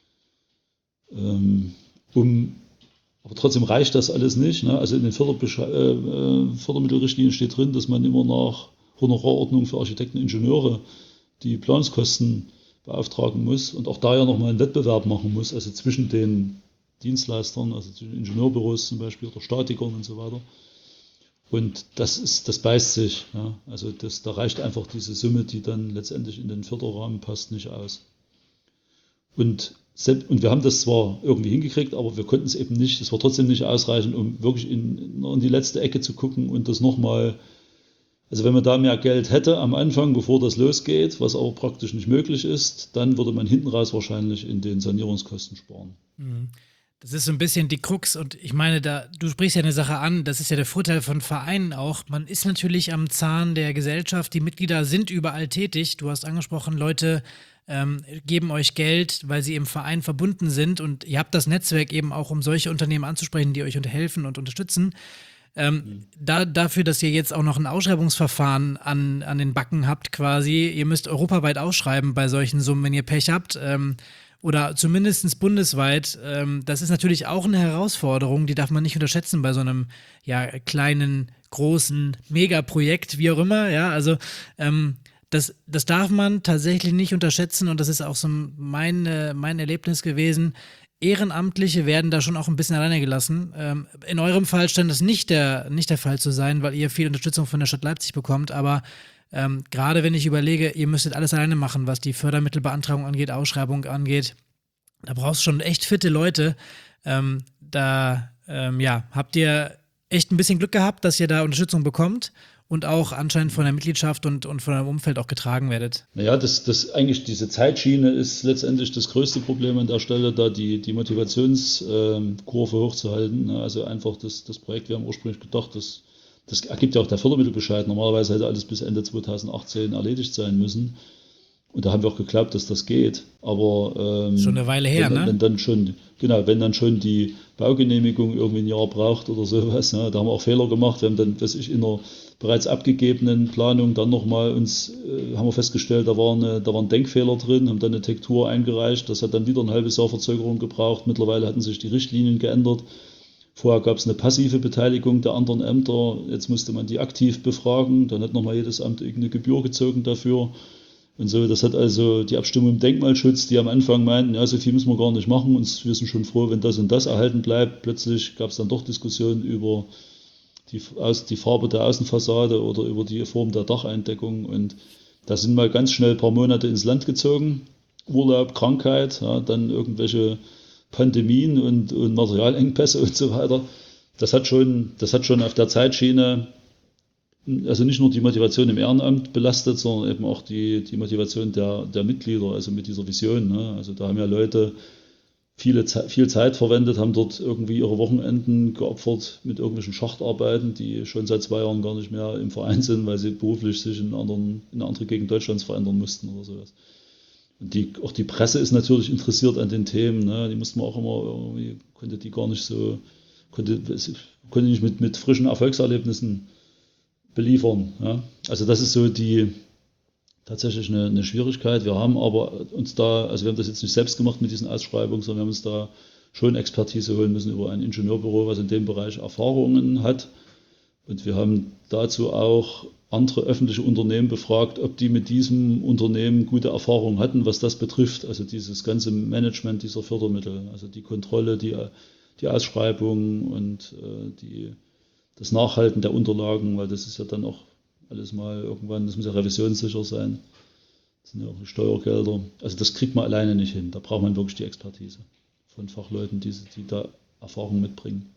Aber trotzdem reicht das alles nicht. Ne? Also in den Fördermittelrichtlinien steht drin, dass man immer nach Honorarordnung für Architekten und Ingenieure die Planungskosten beauftragen muss und auch da ja nochmal einen Wettbewerb machen muss, also zwischen den Dienstleistern, also zwischen Ingenieurbüros zum Beispiel oder Statikern und so weiter. Und das beißt sich. Ja. Also da reicht einfach diese Summe, die dann letztendlich in den Förderrahmen passt, nicht aus. Und wir haben das zwar irgendwie hingekriegt, aber wir konnten es eben nicht, es war trotzdem nicht ausreichend, um wirklich in die letzte Ecke zu gucken und das nochmal, also wenn man da mehr Geld hätte am Anfang, bevor das losgeht, was aber praktisch nicht möglich ist, dann würde man hinten raus wahrscheinlich in den Sanierungskosten sparen. Mhm. Das ist so ein bisschen die Krux und ich meine, du sprichst ja eine Sache an, das ist ja der Vorteil von Vereinen auch. Man ist natürlich am Zahn der Gesellschaft, die Mitglieder sind überall tätig. Du hast angesprochen, Leute geben euch Geld, weil sie im Verein verbunden sind und ihr habt das Netzwerk eben auch, um solche Unternehmen anzusprechen, die euch helfen und unterstützen. Dafür, dass ihr jetzt auch noch ein Ausschreibungsverfahren an den Backen habt quasi, ihr müsst europaweit ausschreiben bei solchen Summen, wenn ihr Pech habt. Oder zumindest bundesweit, das ist natürlich auch eine Herausforderung, die darf man nicht unterschätzen bei so einem kleinen, großen Megaprojekt, wie auch immer, ja, also das darf man tatsächlich nicht unterschätzen und das ist auch so mein Erlebnis gewesen. Ehrenamtliche werden da schon auch ein bisschen alleine gelassen. In eurem Fall scheint das nicht der Fall zu sein, weil ihr viel Unterstützung von der Stadt Leipzig bekommt, aber gerade wenn ich überlege, ihr müsstet alles alleine machen, was die Fördermittelbeantragung angeht, Ausschreibung angeht, da brauchst du schon echt fitte Leute. Habt ihr echt ein bisschen Glück gehabt, dass ihr da Unterstützung bekommt und auch anscheinend von der Mitgliedschaft und von eurem Umfeld auch getragen werdet. Naja, eigentlich diese Zeitschiene ist letztendlich das größte Problem an der Stelle, da die Motivationskurve hochzuhalten. Also einfach das Projekt, wir haben ursprünglich gedacht, das ergibt ja auch der Fördermittelbescheid. Normalerweise hätte alles bis Ende 2018 erledigt sein müssen. Und da haben wir auch geglaubt, dass das geht. Aber Schon eine Weile her, ne? wenn dann schon die Baugenehmigung irgendwie ein Jahr braucht oder sowas, ne, da haben wir auch Fehler gemacht. Wir haben dann, in einer bereits abgegebenen Planung dann nochmal haben wir festgestellt, da waren Denkfehler drin, haben dann eine Tektur eingereicht. Das hat dann wieder ein halbes Jahr Verzögerung gebraucht. Mittlerweile hatten sich die Richtlinien geändert. Vorher gab es eine passive Beteiligung der anderen Ämter. Jetzt musste man die aktiv befragen. Dann hat nochmal jedes Amt irgendeine Gebühr gezogen dafür. Und so, das hat also die Abstimmung im Denkmalschutz, die am Anfang meinten, ja, so viel müssen wir gar nicht machen, und wir sind schon froh, wenn das und das erhalten bleibt. Plötzlich gab es dann doch Diskussionen über die Farbe der Außenfassade oder über die Form der Dacheindeckung. Und da sind mal ganz schnell ein paar Monate ins Land gezogen. Urlaub, Krankheit, ja, dann irgendwelche Pandemien und Materialengpässe und so weiter. Das hat schon auf der Zeitschiene also nicht nur die Motivation im Ehrenamt belastet, sondern eben auch die Motivation der Mitglieder, also mit dieser Vision. Ne? Also da haben ja Leute viel Zeit verwendet, haben dort irgendwie ihre Wochenenden geopfert mit irgendwelchen Schachtarbeiten, die schon seit 2 Jahren gar nicht mehr im Verein sind, weil sie beruflich sich in eine andere Gegend Deutschlands verändern mussten oder sowas. Und auch die Presse ist natürlich interessiert an den Themen. Ne? Die mussten wir auch immer irgendwie, konnte nicht mit frischen Erfolgserlebnissen beliefern. Ja. Also das ist so tatsächlich eine Schwierigkeit. Wir haben aber wir haben das jetzt nicht selbst gemacht mit diesen Ausschreibungen, sondern wir haben uns da schon Expertise holen müssen über ein Ingenieurbüro, was in dem Bereich Erfahrungen hat. Und wir haben dazu auch andere öffentliche Unternehmen befragt, ob die mit diesem Unternehmen gute Erfahrungen hatten, was das betrifft. Also dieses ganze Management dieser Fördermittel, also die Kontrolle, die Ausschreibung und das Nachhalten der Unterlagen, weil das ist ja dann auch alles mal irgendwann, das muss ja revisionssicher sein. Das sind ja auch Steuergelder. Also das kriegt man alleine nicht hin. Da braucht man wirklich die Expertise von Fachleuten, die da Erfahrung mitbringen.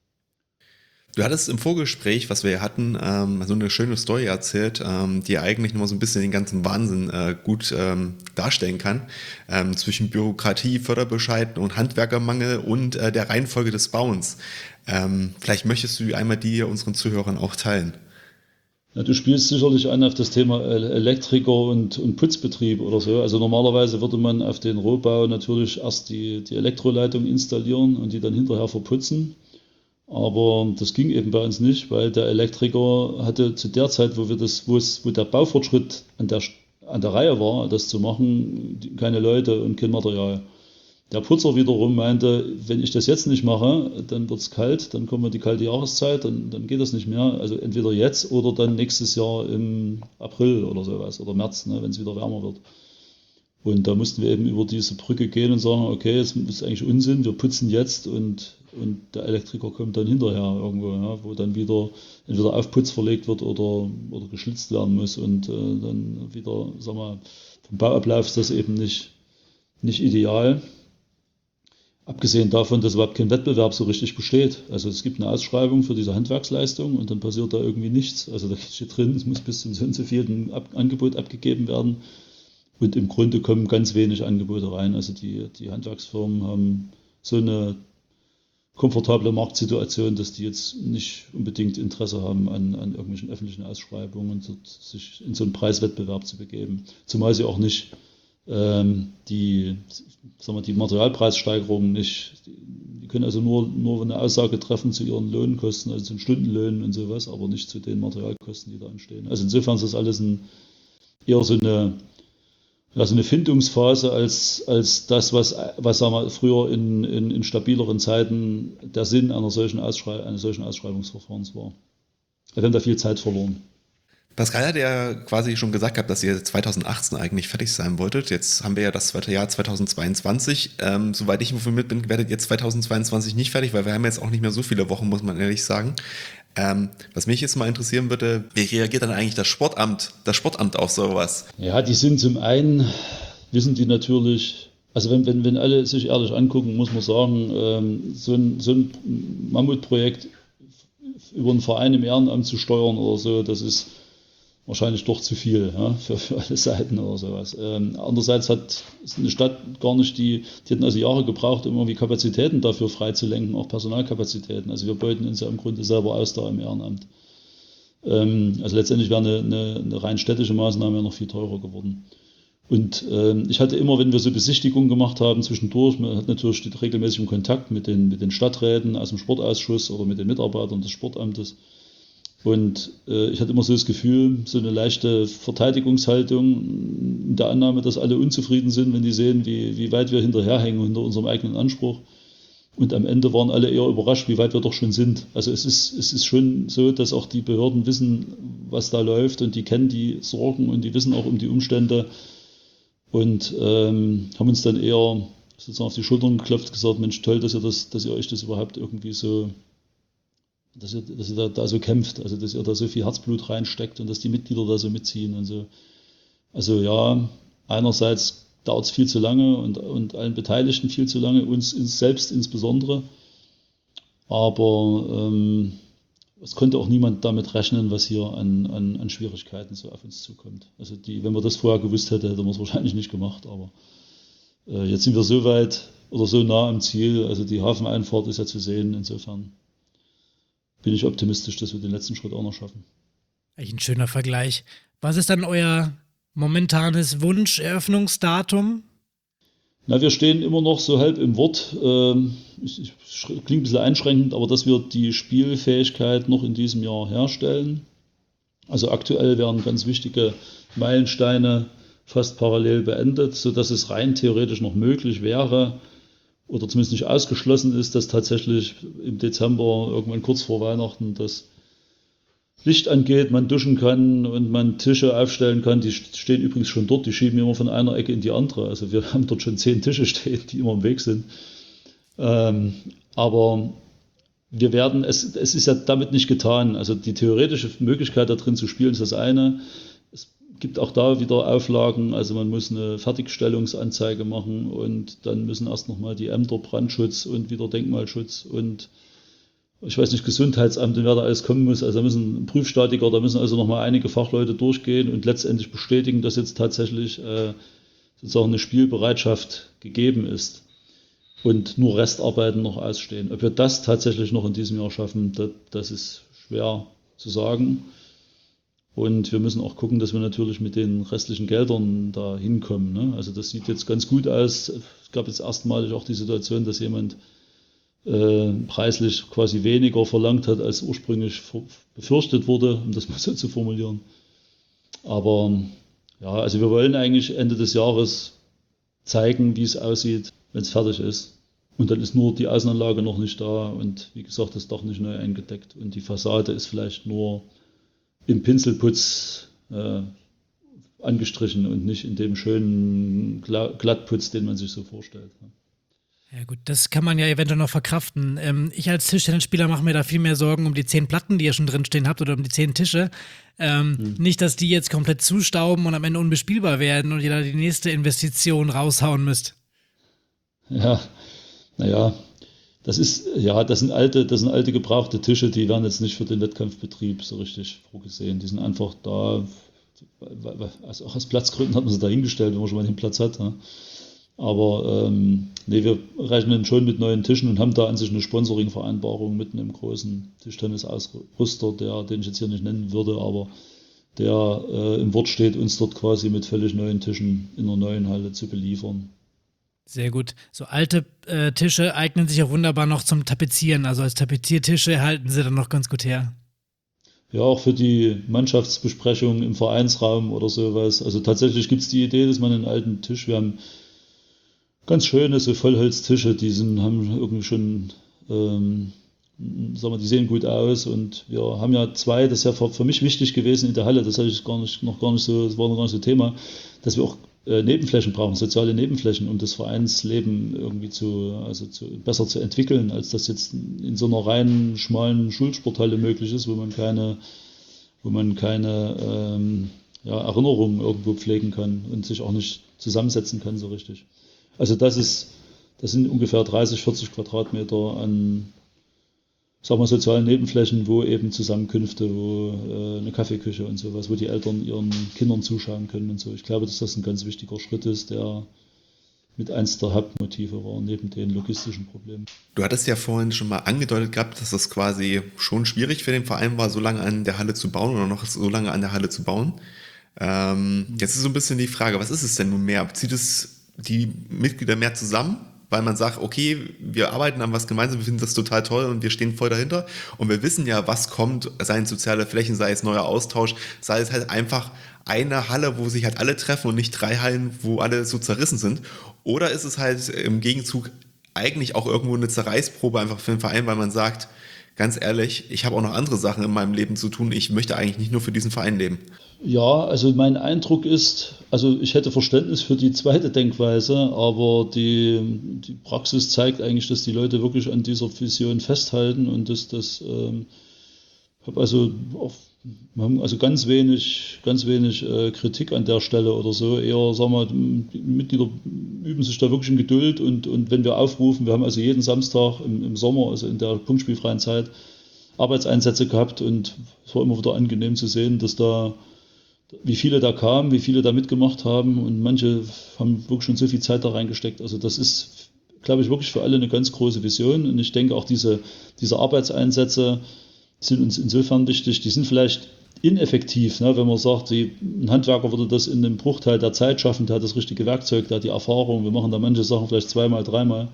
Du hattest im Vorgespräch, was wir hatten, so eine schöne Story erzählt, die eigentlich nochmal so ein bisschen den ganzen Wahnsinn gut darstellen kann, zwischen Bürokratie, Förderbescheiden und Handwerkermangel und der Reihenfolge des Bauens. Vielleicht möchtest du einmal die unseren Zuhörern auch teilen. Ja, du spielst sicherlich an auf das Thema Elektriker und Putzbetrieb oder so. Also normalerweise würde man auf den Rohbau natürlich erst die Elektroleitung installieren und die dann hinterher verputzen. Aber das ging eben bei uns nicht, weil der Elektriker hatte zu der Zeit, wo der Baufortschritt an der Reihe war, das zu machen, keine Leute und kein Material. Der Putzer wiederum meinte, wenn ich das jetzt nicht mache, dann wird es kalt, dann kommt die kalte Jahreszeit, dann geht das nicht mehr. Also entweder jetzt oder dann nächstes Jahr im April oder sowas oder März, ne, wenn es wieder wärmer wird. Und da mussten wir eben über diese Brücke gehen und sagen, okay, das ist eigentlich Unsinn, wir putzen jetzt und der Elektriker kommt dann hinterher irgendwo, ja, wo dann wieder entweder Aufputz verlegt wird oder geschlitzt werden muss und dann wieder, sag mal, vom Bauablauf ist das eben nicht ideal. Abgesehen davon, dass überhaupt kein Wettbewerb so richtig besteht. Also es gibt eine Ausschreibung für diese Handwerksleistung und dann passiert da irgendwie nichts. Also da steht drin, es muss bis zum so und so vielen Angebot abgegeben werden. Und im Grunde kommen ganz wenig Angebote rein. Also die Handwerksfirmen haben so eine komfortable Marktsituation, dass die jetzt nicht unbedingt Interesse haben an irgendwelchen öffentlichen Ausschreibungen und sich in so einen Preiswettbewerb zu begeben. Zumal sie auch nicht die Materialpreissteigerungen nicht, die können also nur eine Aussage treffen zu ihren Lohnkosten, also zu den Stundenlöhnen und sowas, aber nicht zu den Materialkosten, die da entstehen. Also insofern ist das alles eher so eine Findungsphase als das, was sagen wir, früher in stabileren Zeiten der Sinn eines solchen Ausschreibungsverfahrens war. Wir haben da viel Zeit verloren. Pascal hat ja quasi schon gesagt gehabt, dass ihr 2018 eigentlich fertig sein wolltet. Jetzt haben wir ja das Jahr 2022. Soweit ich informiert bin, werdet ihr 2022 nicht fertig, weil wir haben jetzt auch nicht mehr so viele Wochen, muss man ehrlich sagen. Was mich jetzt mal interessieren würde, wie reagiert dann eigentlich das Sportamt auf sowas? Ja, die sind zum einen, wissen die natürlich, also wenn alle sich ehrlich angucken, muss man sagen, so ein Mammutprojekt über einen Verein im Ehrenamt zu steuern oder so, das ist wahrscheinlich doch zu viel, ja, für alle Seiten oder sowas. Andererseits hat eine Stadt gar nicht die hatten also Jahre gebraucht, um irgendwie Kapazitäten dafür freizulenken, auch Personalkapazitäten. Also wir beuten uns ja im Grunde selber aus da im Ehrenamt. Also letztendlich wäre eine rein städtische Maßnahme ja noch viel teurer geworden. Und ich hatte immer, wenn wir so Besichtigungen gemacht haben zwischendurch, man hat natürlich regelmäßig Kontakt mit den Stadträten aus dem Sportausschuss oder mit den Mitarbeitern des Sportamtes. Und ich hatte immer so das Gefühl, so eine leichte Verteidigungshaltung in der Annahme, dass alle unzufrieden sind, wenn die sehen, wie weit wir hinterherhängen hinter unserem eigenen Anspruch. Und am Ende waren alle eher überrascht, wie weit wir doch schon sind. Also es ist schon so, dass auch die Behörden wissen, was da läuft, und die kennen die Sorgen und die wissen auch um die Umstände und haben uns dann eher sozusagen auf die Schultern geklopft und gesagt, Mensch, toll, dass ihr euch das überhaupt irgendwie so, dass ihr da so kämpft, also dass ihr da so viel Herzblut reinsteckt und dass die Mitglieder da so mitziehen und so. Also ja, einerseits dauert es viel zu lange und allen Beteiligten viel zu lange, uns selbst insbesondere. Aber es konnte auch niemand damit rechnen, was hier an Schwierigkeiten so auf uns zukommt. Also wenn man das vorher gewusst hätte, hätte man es wahrscheinlich nicht gemacht. Aber jetzt sind wir so weit oder so nah am Ziel. Also die Hafeneinfahrt ist ja zu sehen. Insofern bin ich optimistisch, dass wir den letzten Schritt auch noch schaffen. Eigentlich ein schöner Vergleich. Was ist dann euer momentanes Wunscheröffnungsdatum? Na, wir stehen immer noch so halb im Wort. Klingt ein bisschen einschränkend, aber dass wir die Spielfähigkeit noch in diesem Jahr herstellen. Also aktuell werden ganz wichtige Meilensteine fast parallel beendet, sodass es rein theoretisch noch möglich wäre oder zumindest nicht ausgeschlossen ist, dass tatsächlich im Dezember, irgendwann kurz vor Weihnachten, das Licht angeht, man duschen kann und man Tische aufstellen kann. Die stehen übrigens schon dort, die schieben immer von einer Ecke in die andere. Also wir haben dort schon 10 Tische stehen, die immer im Weg sind. Aber wir werden, es ist ja damit nicht getan. Also die theoretische Möglichkeit da drin zu spielen ist das eine. Es gibt auch da wieder Auflagen, also man muss eine Fertigstellungsanzeige machen und dann müssen erst nochmal die Ämter Brandschutz und wieder Denkmalschutz und ich weiß nicht, Gesundheitsamt und wer da alles kommen muss. Also da müssen Prüfstatiker, da müssen also nochmal einige Fachleute durchgehen und letztendlich bestätigen, dass jetzt tatsächlich sozusagen eine Spielbereitschaft gegeben ist und nur Restarbeiten noch ausstehen. Ob wir das tatsächlich noch in diesem Jahr schaffen, das ist schwer zu sagen. Und wir müssen auch gucken, dass wir natürlich mit den restlichen Geldern da hinkommen. Ne? Also das sieht jetzt ganz gut aus. Es gab jetzt erstmalig auch die Situation, dass jemand preislich quasi weniger verlangt hat, als ursprünglich befürchtet wurde, um das mal so zu formulieren. Aber ja, also wir wollen eigentlich Ende des Jahres zeigen, wie es aussieht, wenn es fertig ist. Und dann ist nur die Außenanlage noch nicht da und wie gesagt, das Dach nicht neu eingedeckt und die Fassade ist vielleicht nur im Pinselputz angestrichen und nicht in dem schönen Glattputz, den man sich so vorstellt. Ja gut, das kann man ja eventuell noch verkraften. Ich als Tischtennisspieler mache mir da viel mehr Sorgen um die 10 Platten, die ihr schon drinstehen habt, oder um die 10 Tische. Nicht, dass die jetzt komplett zustauben und am Ende unbespielbar werden und ihr da die nächste Investition raushauen müsst. Ja, naja, das sind alte gebrauchte Tische, die werden jetzt nicht für den Wettkampfbetrieb so richtig vorgesehen. Die sind einfach da, also auch aus Platzgründen hat man sie da hingestellt, wenn man schon mal den Platz hat. Ja. Aber wir rechnen schon mit neuen Tischen und haben da an sich eine Sponsoring-Vereinbarung mit einem großen Tischtennis-Ausrüster, den ich jetzt hier nicht nennen würde, aber der im Wort steht, uns dort quasi mit völlig neuen Tischen in einer neuen Halle zu beliefern. Sehr gut. So alte Tische eignen sich auch wunderbar noch zum Tapezieren. Also als Tapeziertische halten sie dann noch ganz gut her. Ja, auch für die Mannschaftsbesprechung im Vereinsraum oder sowas. Also tatsächlich gibt es die Idee, dass man einen alten Tisch, wir haben ganz schöne so Vollholztische, haben irgendwie schon, die sehen gut aus und wir haben ja 2, das ist ja für mich wichtig gewesen in der Halle, das hatte ich das war noch gar nicht so Thema, dass wir auch Nebenflächen brauchen, soziale Nebenflächen, um das Vereinsleben irgendwie besser zu entwickeln, als das jetzt in so einer reinen, schmalen Schulsporthalle möglich ist, wo man keine Erinnerungen irgendwo pflegen kann und sich auch nicht zusammensetzen kann so richtig. Also das sind ungefähr 30, 40 Quadratmeter an, sozialen Nebenflächen, wo eben Zusammenkünfte, wo eine Kaffeeküche und sowas, wo die Eltern ihren Kindern zuschauen können und so. Ich glaube, dass das ein ganz wichtiger Schritt ist, der mit eins der Hauptmotive war, neben den logistischen Problemen. Du hattest ja vorhin schon mal angedeutet gehabt, dass das quasi schon schwierig für den Verein war, so lange an der Halle zu bauen oder noch so lange an der Halle zu bauen. Jetzt ist so ein bisschen die Frage, was ist es denn nun mehr? Zieht es die Mitglieder mehr zusammen, weil man sagt, okay, wir arbeiten an was gemeinsam, wir finden das total toll und wir stehen voll dahinter und wir wissen ja, was kommt, sei es soziale Flächen, sei es neuer Austausch, sei es halt einfach eine Halle, wo sich halt alle treffen und nicht 3 Hallen, wo alle so zerrissen sind. Oder ist es halt im Gegenzug eigentlich auch irgendwo eine Zerreißprobe einfach für den Verein, weil man sagt, ganz ehrlich, ich habe auch noch andere Sachen in meinem Leben zu tun, ich möchte eigentlich nicht nur für diesen Verein leben. Ja, also mein Eindruck ist, also ich hätte Verständnis für die zweite Denkweise, aber die Praxis zeigt eigentlich, dass die Leute wirklich an dieser Vision festhalten und dass das, habe also auch, wir haben also ganz wenig Kritik an der Stelle oder so. Eher, sagen wir, die Mitglieder üben sich da wirklich in Geduld und wenn wir aufrufen, wir haben also jeden Samstag im Sommer, also in der punktspielfreien Zeit, Arbeitseinsätze gehabt und es war immer wieder angenehm zu sehen, dass da wie viele da kamen, wie viele da mitgemacht haben und manche haben wirklich schon so viel Zeit da reingesteckt. Also das ist, glaube ich, wirklich für alle eine ganz große Vision und ich denke auch diese Arbeitseinsätze sind uns insofern wichtig, die sind vielleicht ineffektiv, ne? Wenn man sagt, ein Handwerker würde das in einem Bruchteil der Zeit schaffen, der hat das richtige Werkzeug, der hat die Erfahrung, wir machen da manche Sachen vielleicht 2-mal, 3-mal.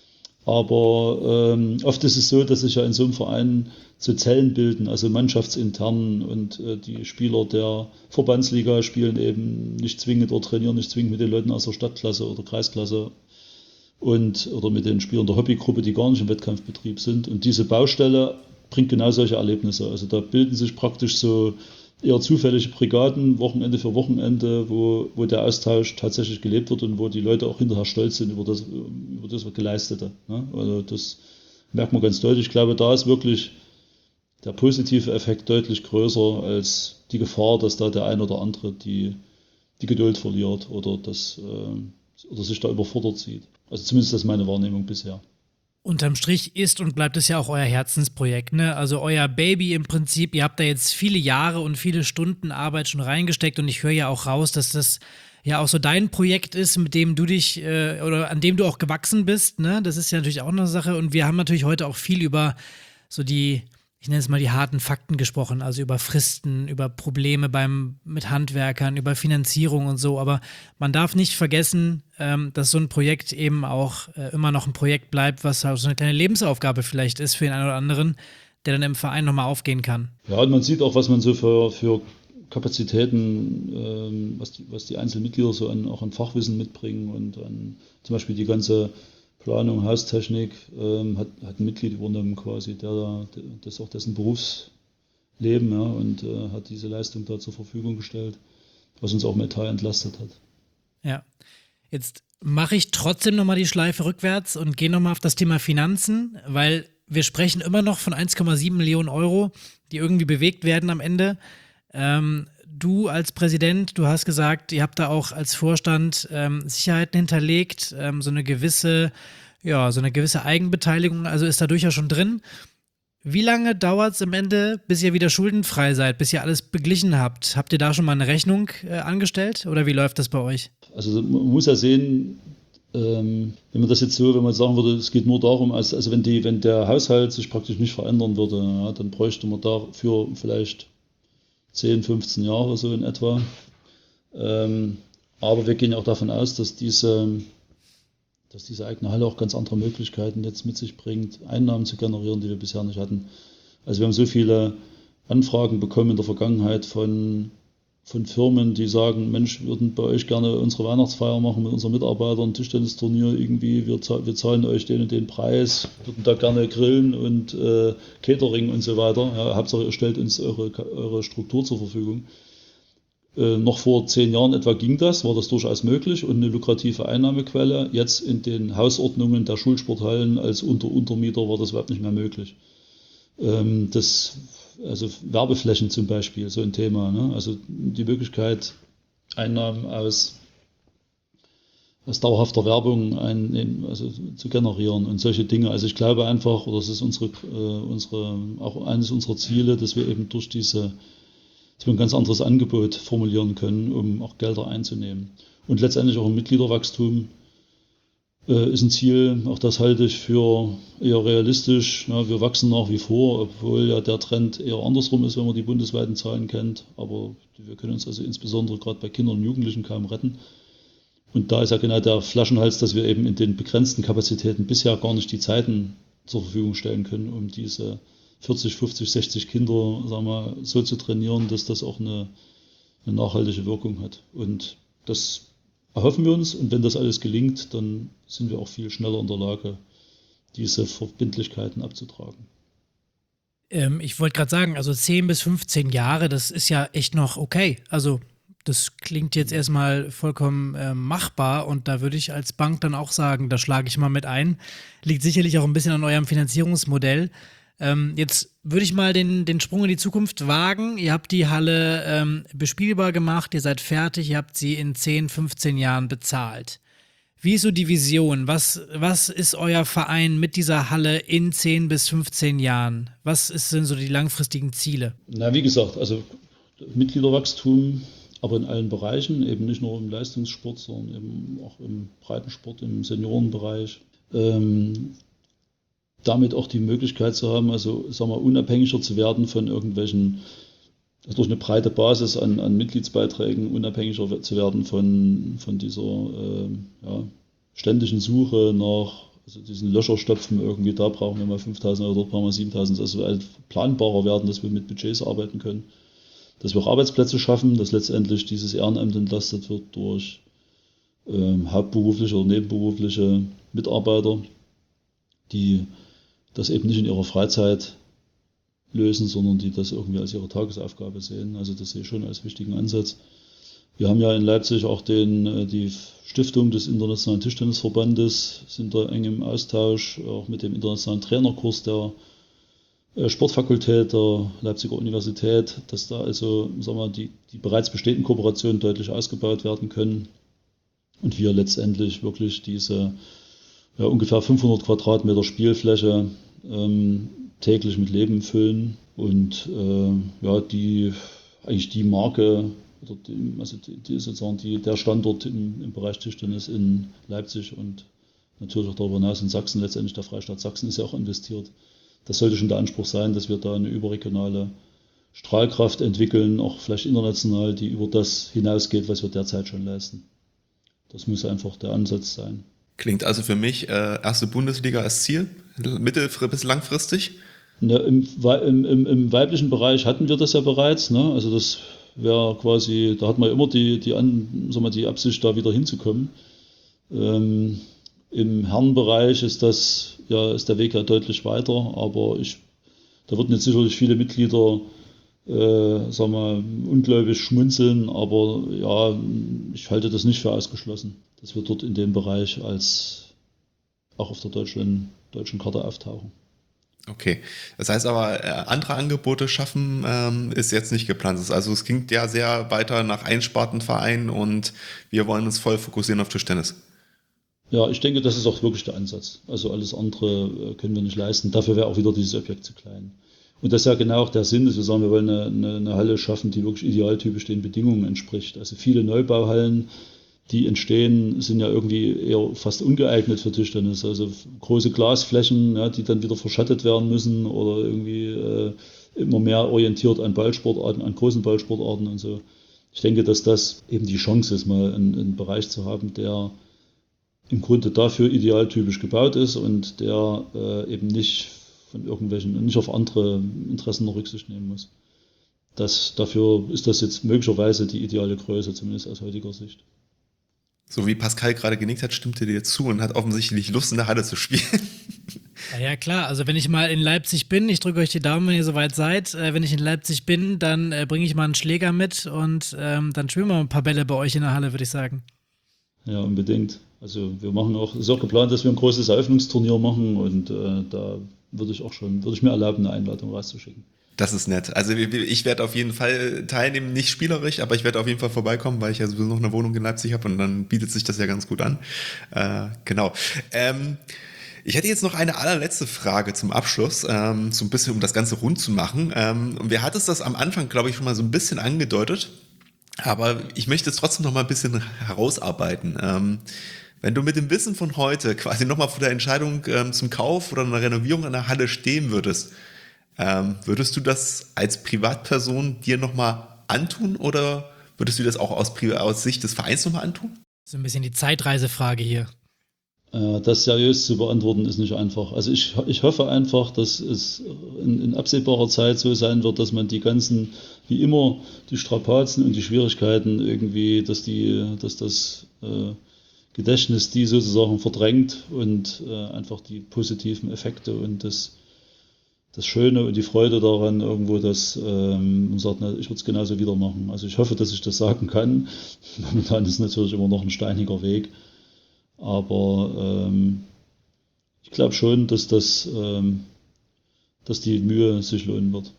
Aber oft ist es so, dass sich ja in so einem Verein so Zellen bilden, also mannschaftsintern und die Spieler der Verbandsliga spielen eben nicht zwingend oder trainieren nicht zwingend mit den Leuten aus der Stadtklasse oder Kreisklasse oder mit den Spielern der Hobbygruppe, die gar nicht im Wettkampfbetrieb sind. Und diese Baustelle bringt genau solche Erlebnisse. Also da bilden sich praktisch so eher zufällige Brigaden, Wochenende für Wochenende, wo der Austausch tatsächlich gelebt wird und wo die Leute auch hinterher stolz sind über das Geleistete. Ne? Also das merkt man ganz deutlich. Ich glaube, da ist wirklich der positive Effekt deutlich größer als die Gefahr, dass da der ein oder andere die Geduld verliert oder sich da überfordert sieht. Also zumindest das ist meine Wahrnehmung bisher. Unterm Strich ist und bleibt es ja auch euer Herzensprojekt, ne? Also euer Baby im Prinzip. Ihr habt da jetzt viele Jahre und viele Stunden Arbeit schon reingesteckt und ich höre ja auch raus, dass das ja auch so dein Projekt ist, mit dem du dich oder an dem du auch gewachsen bist, ne? Das ist ja natürlich auch eine Sache und wir haben natürlich heute auch viel über so ich nenne es mal die harten Fakten gesprochen, also über Fristen, über Probleme mit Handwerkern, über Finanzierung und so. Aber man darf nicht vergessen, dass so ein Projekt eben auch immer noch ein Projekt bleibt, was auch so eine kleine Lebensaufgabe vielleicht ist für den einen oder anderen, der dann im Verein nochmal aufgehen kann. Ja, und man sieht auch, was man so für Kapazitäten, was die Einzelmitglieder so auch an Fachwissen mitbringen und an zum Beispiel die ganze Planung, Haustechnik, hat ein Mitglied übernommen quasi, das ist auch dessen Berufsleben, ja, und hat diese Leistung da zur Verfügung gestellt, was uns auch mental entlastet hat. Ja, jetzt mache ich trotzdem nochmal die Schleife rückwärts und gehe nochmal auf das Thema Finanzen, weil wir sprechen immer noch von 1,7 Millionen Euro, die irgendwie bewegt werden am Ende. Du als Präsident, du hast gesagt, ihr habt da auch als Vorstand Sicherheiten hinterlegt, so eine gewisse Eigenbeteiligung, also ist da durchaus schon drin. Wie lange dauert es am Ende, bis ihr wieder schuldenfrei seid, bis ihr alles beglichen habt? Habt ihr da schon mal eine Rechnung angestellt oder wie läuft das bei euch? Also man muss ja sehen, wenn man sagen würde, es geht nur darum, also wenn der Haushalt sich praktisch nicht verändern würde, ja, dann bräuchte man dafür vielleicht 10, 15 Jahre so in etwa. Aber wir gehen auch davon aus, dass diese eigene Halle auch ganz andere Möglichkeiten jetzt mit sich bringt, Einnahmen zu generieren, die wir bisher nicht hatten. Also wir haben so viele Anfragen bekommen in der Vergangenheit von Firmen, die sagen, Mensch, wir würden bei euch gerne unsere Weihnachtsfeier machen mit unseren Mitarbeitern, Tischtennisturnier irgendwie, wir zahlen euch den und den Preis, würden da gerne grillen und Catering und so weiter. Ja, Hauptsache ihr stellt uns eure Struktur zur Verfügung. Noch vor 10 Jahren etwa war das durchaus möglich und eine lukrative Einnahmequelle. Jetzt in den Hausordnungen der Schulsporthallen als Untermieter war das überhaupt nicht mehr möglich. Also Werbeflächen zum Beispiel, so ein Thema, ne? Also die Möglichkeit, Einnahmen aus dauerhafter Werbung zu generieren und solche Dinge. Also ich glaube einfach, oder das ist auch eines unserer Ziele, dass wir eben dass wir ein ganz anderes Angebot formulieren können, um auch Gelder einzunehmen. Und letztendlich auch ein Mitgliederwachstum ist ein Ziel, auch das halte ich für eher realistisch. Ja, wir wachsen nach wie vor, obwohl ja der Trend eher andersrum ist, wenn man die bundesweiten Zahlen kennt. Aber wir können uns also insbesondere gerade bei Kindern und Jugendlichen kaum retten. Und da ist ja genau der Flaschenhals, dass wir eben in den begrenzten Kapazitäten bisher gar nicht die Zeiten zur Verfügung stellen können, um diese 40, 50, 60 Kinder, sagen wir, so zu trainieren, dass das auch eine nachhaltige Wirkung hat. Und das erhoffen wir uns. Und wenn das alles gelingt, dann sind wir auch viel schneller in der Lage, diese Verbindlichkeiten abzutragen. Ich wollte gerade sagen, also 10 bis 15 Jahre, das ist ja echt noch okay. Also das klingt jetzt erstmal vollkommen machbar und da würde ich als Bank dann auch sagen, da schlage ich mal mit ein. Liegt sicherlich auch ein bisschen an eurem Finanzierungsmodell. Jetzt würde ich mal den Sprung in die Zukunft wagen. Ihr habt die Halle bespielbar gemacht, ihr seid fertig, ihr habt sie in 10, 15 Jahren bezahlt. Wie ist so die Vision? Was ist euer Verein mit dieser Halle in 10 bis 15 Jahren? Sind so die langfristigen Ziele? Na, wie gesagt, also Mitgliederwachstum, aber in allen Bereichen, eben nicht nur im Leistungssport, sondern eben auch im Breitensport, im Seniorenbereich. Damit auch die Möglichkeit zu haben, also sagen wir, unabhängiger zu werden von irgendwelchen, also durch eine breite Basis an Mitgliedsbeiträgen, unabhängiger zu werden von dieser ständigen Suche nach, also diesen Löcherstopfen irgendwie, da brauchen wir mal 5.000 Euro, dort brauchen wir 7.000, also halt planbarer werden, dass wir mit Budgets arbeiten können, dass wir auch Arbeitsplätze schaffen, dass letztendlich dieses Ehrenamt entlastet wird durch hauptberufliche oder nebenberufliche Mitarbeiter, die das eben nicht in ihrer Freizeit lösen, sondern die das irgendwie als ihre Tagesaufgabe sehen. Also das sehe ich schon als wichtigen Ansatz. Wir haben ja in Leipzig auch die Stiftung des Internationalen Tischtennisverbandes, sind da eng im Austausch, auch mit dem internationalen Trainerkurs der Sportfakultät der Leipziger Universität, dass da also, sagen wir, die bereits bestehenden Kooperationen deutlich ausgebaut werden können und wir letztendlich wirklich diese ungefähr 500 Quadratmeter Spielfläche täglich mit Leben füllen und die Marke oder der Standort im Bereich Tischtennis in Leipzig und natürlich auch darüber hinaus in Sachsen, letztendlich der Freistaat Sachsen ist ja auch investiert. Das sollte schon der Anspruch sein, dass wir da eine überregionale Strahlkraft entwickeln, auch vielleicht international, die über das hinausgeht, was wir derzeit schon leisten. Das muss einfach der Ansatz sein. Klingt also für mich erste Bundesliga als Ziel, mittel- bis langfristig? Ne, im weiblichen Bereich hatten wir das ja bereits. Ne? Also das wäre quasi, da hat man ja immer die Absicht, da wieder hinzukommen. Im Herrenbereich ist der Weg ja deutlich weiter, aber da würden jetzt sicherlich viele Mitglieder ungläubig schmunzeln, aber ja, ich halte das nicht für ausgeschlossen, dass wir dort in dem Bereich auch auf der deutschen Karte auftauchen. Okay, das heißt aber, andere Angebote schaffen ist jetzt nicht geplant. Also es klingt ja sehr weiter nach Einspartenverein und wir wollen uns voll fokussieren auf Tischtennis. Ja, ich denke, das ist auch wirklich der Ansatz. Also alles andere können wir nicht leisten. Dafür wäre auch wieder dieses Objekt zu klein. Und das ist ja genau auch der Sinn, dass wir sagen, wir wollen eine Halle schaffen, die wirklich idealtypisch den Bedingungen entspricht. Also viele Neubauhallen, die entstehen, sind ja irgendwie eher fast ungeeignet für Tischtennis. Also große Glasflächen, ja, die dann wieder verschattet werden müssen oder irgendwie immer mehr orientiert an Ballsportarten, an großen Ballsportarten und so. Ich denke, dass das eben die Chance ist, mal einen Bereich zu haben, der im Grunde dafür idealtypisch gebaut ist und der eben nicht auf andere Interessen noch Rücksicht nehmen muss. Dafür ist das jetzt möglicherweise die ideale Größe, zumindest aus heutiger Sicht. So wie Pascal gerade genickt hat, stimmte dir zu und hat offensichtlich Lust, in der Halle zu spielen. Ja klar, also wenn ich mal in Leipzig bin, ich drücke euch die Daumen, wenn ihr soweit seid, wenn ich in Leipzig bin, dann bringe ich mal einen Schläger mit und dann spielen wir ein paar Bälle bei euch in der Halle, würde ich sagen. Ja, unbedingt. Also wir machen es ist auch geplant, dass wir ein großes Eröffnungsturnier machen und da würde ich mir erlauben, eine Einladung rauszuschicken. Das ist nett. Also ich werde auf jeden Fall teilnehmen, nicht spielerisch, aber ich werde auf jeden Fall vorbeikommen, weil ich ja sowieso noch eine Wohnung in Leipzig habe und dann bietet sich das ja ganz gut an. Genau. Ich hätte jetzt noch eine allerletzte Frage zum Abschluss, so ein bisschen, um das Ganze rund zu machen. Und wir hatten das am Anfang, glaube ich, schon mal so ein bisschen angedeutet, aber ich möchte es trotzdem noch mal ein bisschen herausarbeiten. Wenn du mit dem Wissen von heute quasi nochmal vor der Entscheidung zum Kauf oder einer Renovierung einer Halle stehen würdest, würdest du das als Privatperson dir nochmal antun oder würdest du das auch aus Sicht des Vereins nochmal antun? So ein bisschen die Zeitreisefrage hier. Das seriös zu beantworten ist nicht einfach. Also ich hoffe einfach, dass es in absehbarer Zeit so sein wird, dass man die ganzen, wie immer, die Strapazen und die Schwierigkeiten irgendwie, dass das Gedächtnis die sozusagen verdrängt und einfach die positiven Effekte und das Schöne und die Freude daran irgendwo, dass man sagt, na, ich würde es genauso wieder machen. Also ich hoffe, dass ich das sagen kann. Momentan ist natürlich immer noch ein steiniger Weg. Aber ich glaube schon, dass die Mühe sich lohnen wird.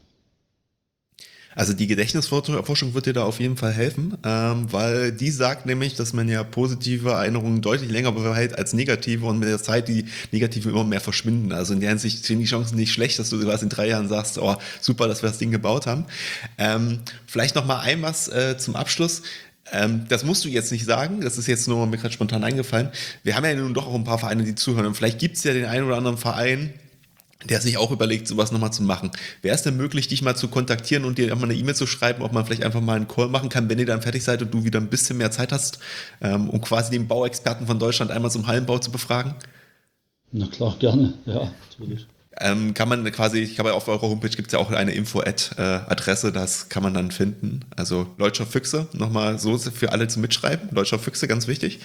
Also die Gedächtnisforschung wird dir da auf jeden Fall helfen, weil die sagt nämlich, dass man ja positive Erinnerungen deutlich länger behält als negative und mit der Zeit die negative immer mehr verschwinden. Also in der Hinsicht sind die Chancen nicht schlecht, dass du quasi in 3 Jahren sagst, oh super, dass wir das Ding gebaut haben. Vielleicht noch mal ein was zum Abschluss. Das musst du jetzt nicht sagen, das ist jetzt nur mir gerade spontan eingefallen. Wir haben ja nun doch auch ein paar Vereine, die zuhören und vielleicht gibt es ja den einen oder anderen Verein, der sich auch überlegt, sowas nochmal zu machen. Wäre es denn möglich, dich mal zu kontaktieren und dir mal eine E-Mail zu schreiben, ob man vielleicht einfach mal einen Call machen kann, wenn ihr dann fertig seid und du wieder ein bisschen mehr Zeit hast, um quasi den Bauexperten von Deutschland einmal zum Hallenbau zu befragen? Na klar, gerne, ja, natürlich. Kann man quasi, ich glaube, auf eurer Homepage gibt es ja auch eine Info-Adresse, das kann man dann finden. Also Leutscher Füchse, nochmal so für alle zum Mitschreiben. Leutscher Füchse, ganz wichtig.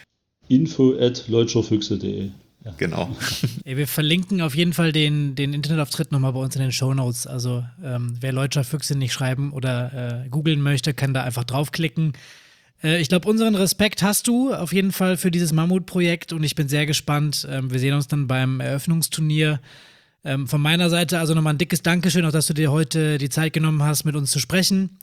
info@leutscherfüchse.de. Ja. Genau. Wir verlinken auf jeden Fall den Internetauftritt nochmal bei uns in den Shownotes. Also wer Leutscher Füchse nicht schreiben oder googeln möchte, kann da einfach draufklicken. Ich glaube, unseren Respekt hast du auf jeden Fall für dieses Mammutprojekt und ich bin sehr gespannt. Wir sehen uns dann beim Eröffnungsturnier. Von meiner Seite also nochmal ein dickes Dankeschön, auch dass du dir heute die Zeit genommen hast, mit uns zu sprechen.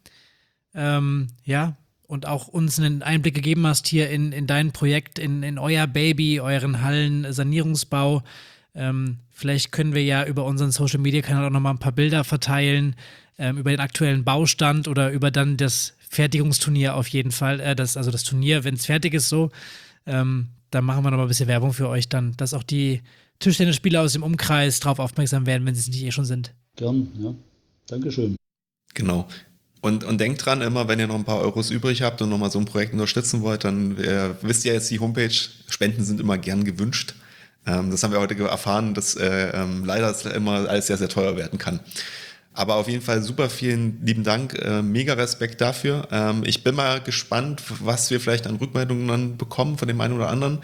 Ja, und auch uns einen Einblick gegeben hast hier in dein Projekt, in euer Baby, euren Hallen-Sanierungsbau. Vielleicht können wir ja über unseren Social-Media-Kanal auch nochmal ein paar Bilder verteilen, über den aktuellen Baustand oder über dann das Fertigungsturnier auf jeden Fall. Das Turnier, wenn es fertig ist, so. Dann machen wir nochmal ein bisschen Werbung für euch dann, dass auch die Tischtennisspieler aus dem Umkreis darauf aufmerksam werden, wenn sie es nicht eh schon sind. Gern, ja. Dankeschön. Genau. Und denkt dran, immer wenn ihr noch ein paar Euros übrig habt und nochmal so ein Projekt unterstützen wollt, dann wisst ihr jetzt die Homepage, Spenden sind immer gern gewünscht. Das haben wir heute erfahren, dass leider immer alles sehr, sehr teuer werden kann. Aber auf jeden Fall super vielen lieben Dank, mega Respekt dafür. Ich bin mal gespannt, was wir vielleicht an Rückmeldungen dann bekommen von dem einen oder anderen.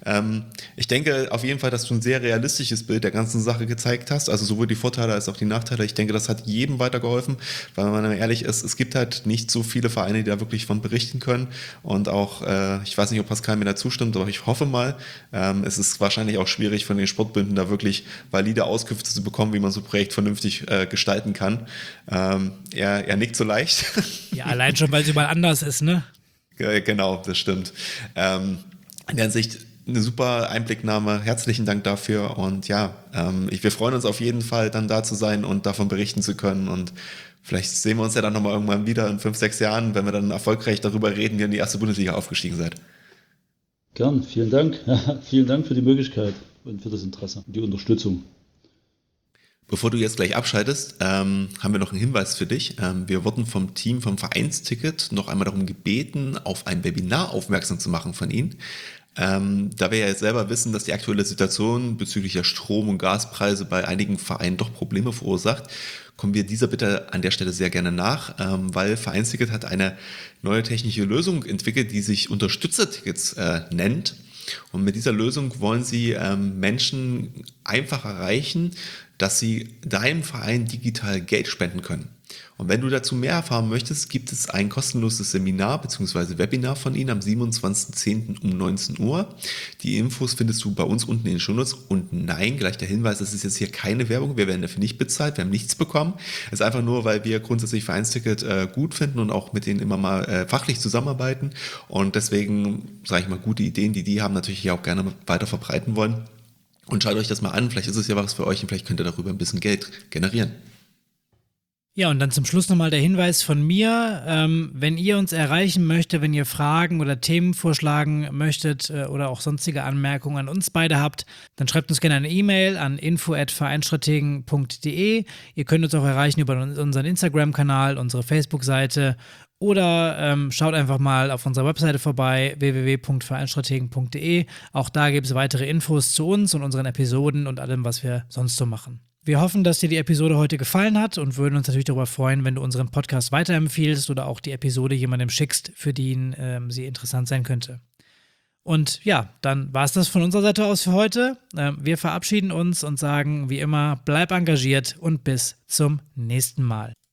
Ich denke auf jeden Fall, dass du ein sehr realistisches Bild der ganzen Sache gezeigt hast, also sowohl die Vorteile als auch die Nachteile. Ich denke, das hat jedem weitergeholfen, weil wenn man ehrlich ist, es gibt halt nicht so viele Vereine, die da wirklich von berichten können und auch, ich weiß nicht, ob Pascal mir da zustimmt, aber ich hoffe mal, es ist wahrscheinlich auch schwierig von den Sportbünden da wirklich valide Auskünfte zu bekommen, wie man so ein Projekt vernünftig gestalten kann. Er nickt so leicht. Ja, allein schon, weil es überall anders ist, ne? Genau, das stimmt. In der Hinsicht eine super Einblicknahme. Herzlichen Dank dafür und ja, wir freuen uns auf jeden Fall, dann da zu sein und davon berichten zu können und vielleicht sehen wir uns ja dann nochmal irgendwann wieder in 5, 6 Jahren, wenn wir dann erfolgreich darüber reden, wie ihr in die erste Bundesliga aufgestiegen seid. Gern, vielen Dank. Vielen Dank für die Möglichkeit und für das Interesse und die Unterstützung. Bevor du jetzt gleich abschaltest, haben wir noch einen Hinweis für dich. Wir wurden vom Team vom Vereinsticket noch einmal darum gebeten, auf ein Webinar aufmerksam zu machen von Ihnen. Da wir ja jetzt selber wissen, dass die aktuelle Situation bezüglich der Strom- und Gaspreise bei einigen Vereinen doch Probleme verursacht, kommen wir dieser Bitte an der Stelle sehr gerne nach, weil Vereinsticket hat eine neue technische Lösung entwickelt, die sich Unterstützertickets nennt. Und mit dieser Lösung wollen sie Menschen einfach erreichen, dass sie deinem Verein digital Geld spenden können. Und wenn du dazu mehr erfahren möchtest, gibt es ein kostenloses Seminar bzw. Webinar von ihnen am 27.10. um 19 Uhr. Die Infos findest du bei uns unten in den Shownotes. Und nein, gleich der Hinweis, das ist jetzt hier keine Werbung, wir werden dafür nicht bezahlt, wir haben nichts bekommen. Es ist einfach nur, weil wir grundsätzlich Vereinsticket gut finden und auch mit denen immer mal fachlich zusammenarbeiten. Und deswegen, sage ich mal, gute Ideen, die haben, natürlich hier auch gerne weiter verbreiten wollen. Und schaut euch das mal an, vielleicht ist es ja was für euch und vielleicht könnt ihr darüber ein bisschen Geld generieren. Ja, und dann zum Schluss nochmal der Hinweis von mir, wenn ihr uns erreichen möchtet, wenn ihr Fragen oder Themen vorschlagen möchtet oder auch sonstige Anmerkungen an uns beide habt, dann schreibt uns gerne eine E-Mail an info@vereinstrategen.de. Ihr könnt uns auch erreichen über unseren Instagram-Kanal, unsere Facebook-Seite oder schaut einfach mal auf unserer Webseite vorbei, www.vereinstrategen.de. Auch da gibt es weitere Infos zu uns und unseren Episoden und allem, was wir sonst so machen. Wir hoffen, dass dir die Episode heute gefallen hat und würden uns natürlich darüber freuen, wenn du unseren Podcast weiterempfiehlst oder auch die Episode jemandem schickst, für den sie interessant sein könnte. Und ja, dann war es das von unserer Seite aus für heute. Wir verabschieden uns und sagen wie immer, bleib engagiert und bis zum nächsten Mal.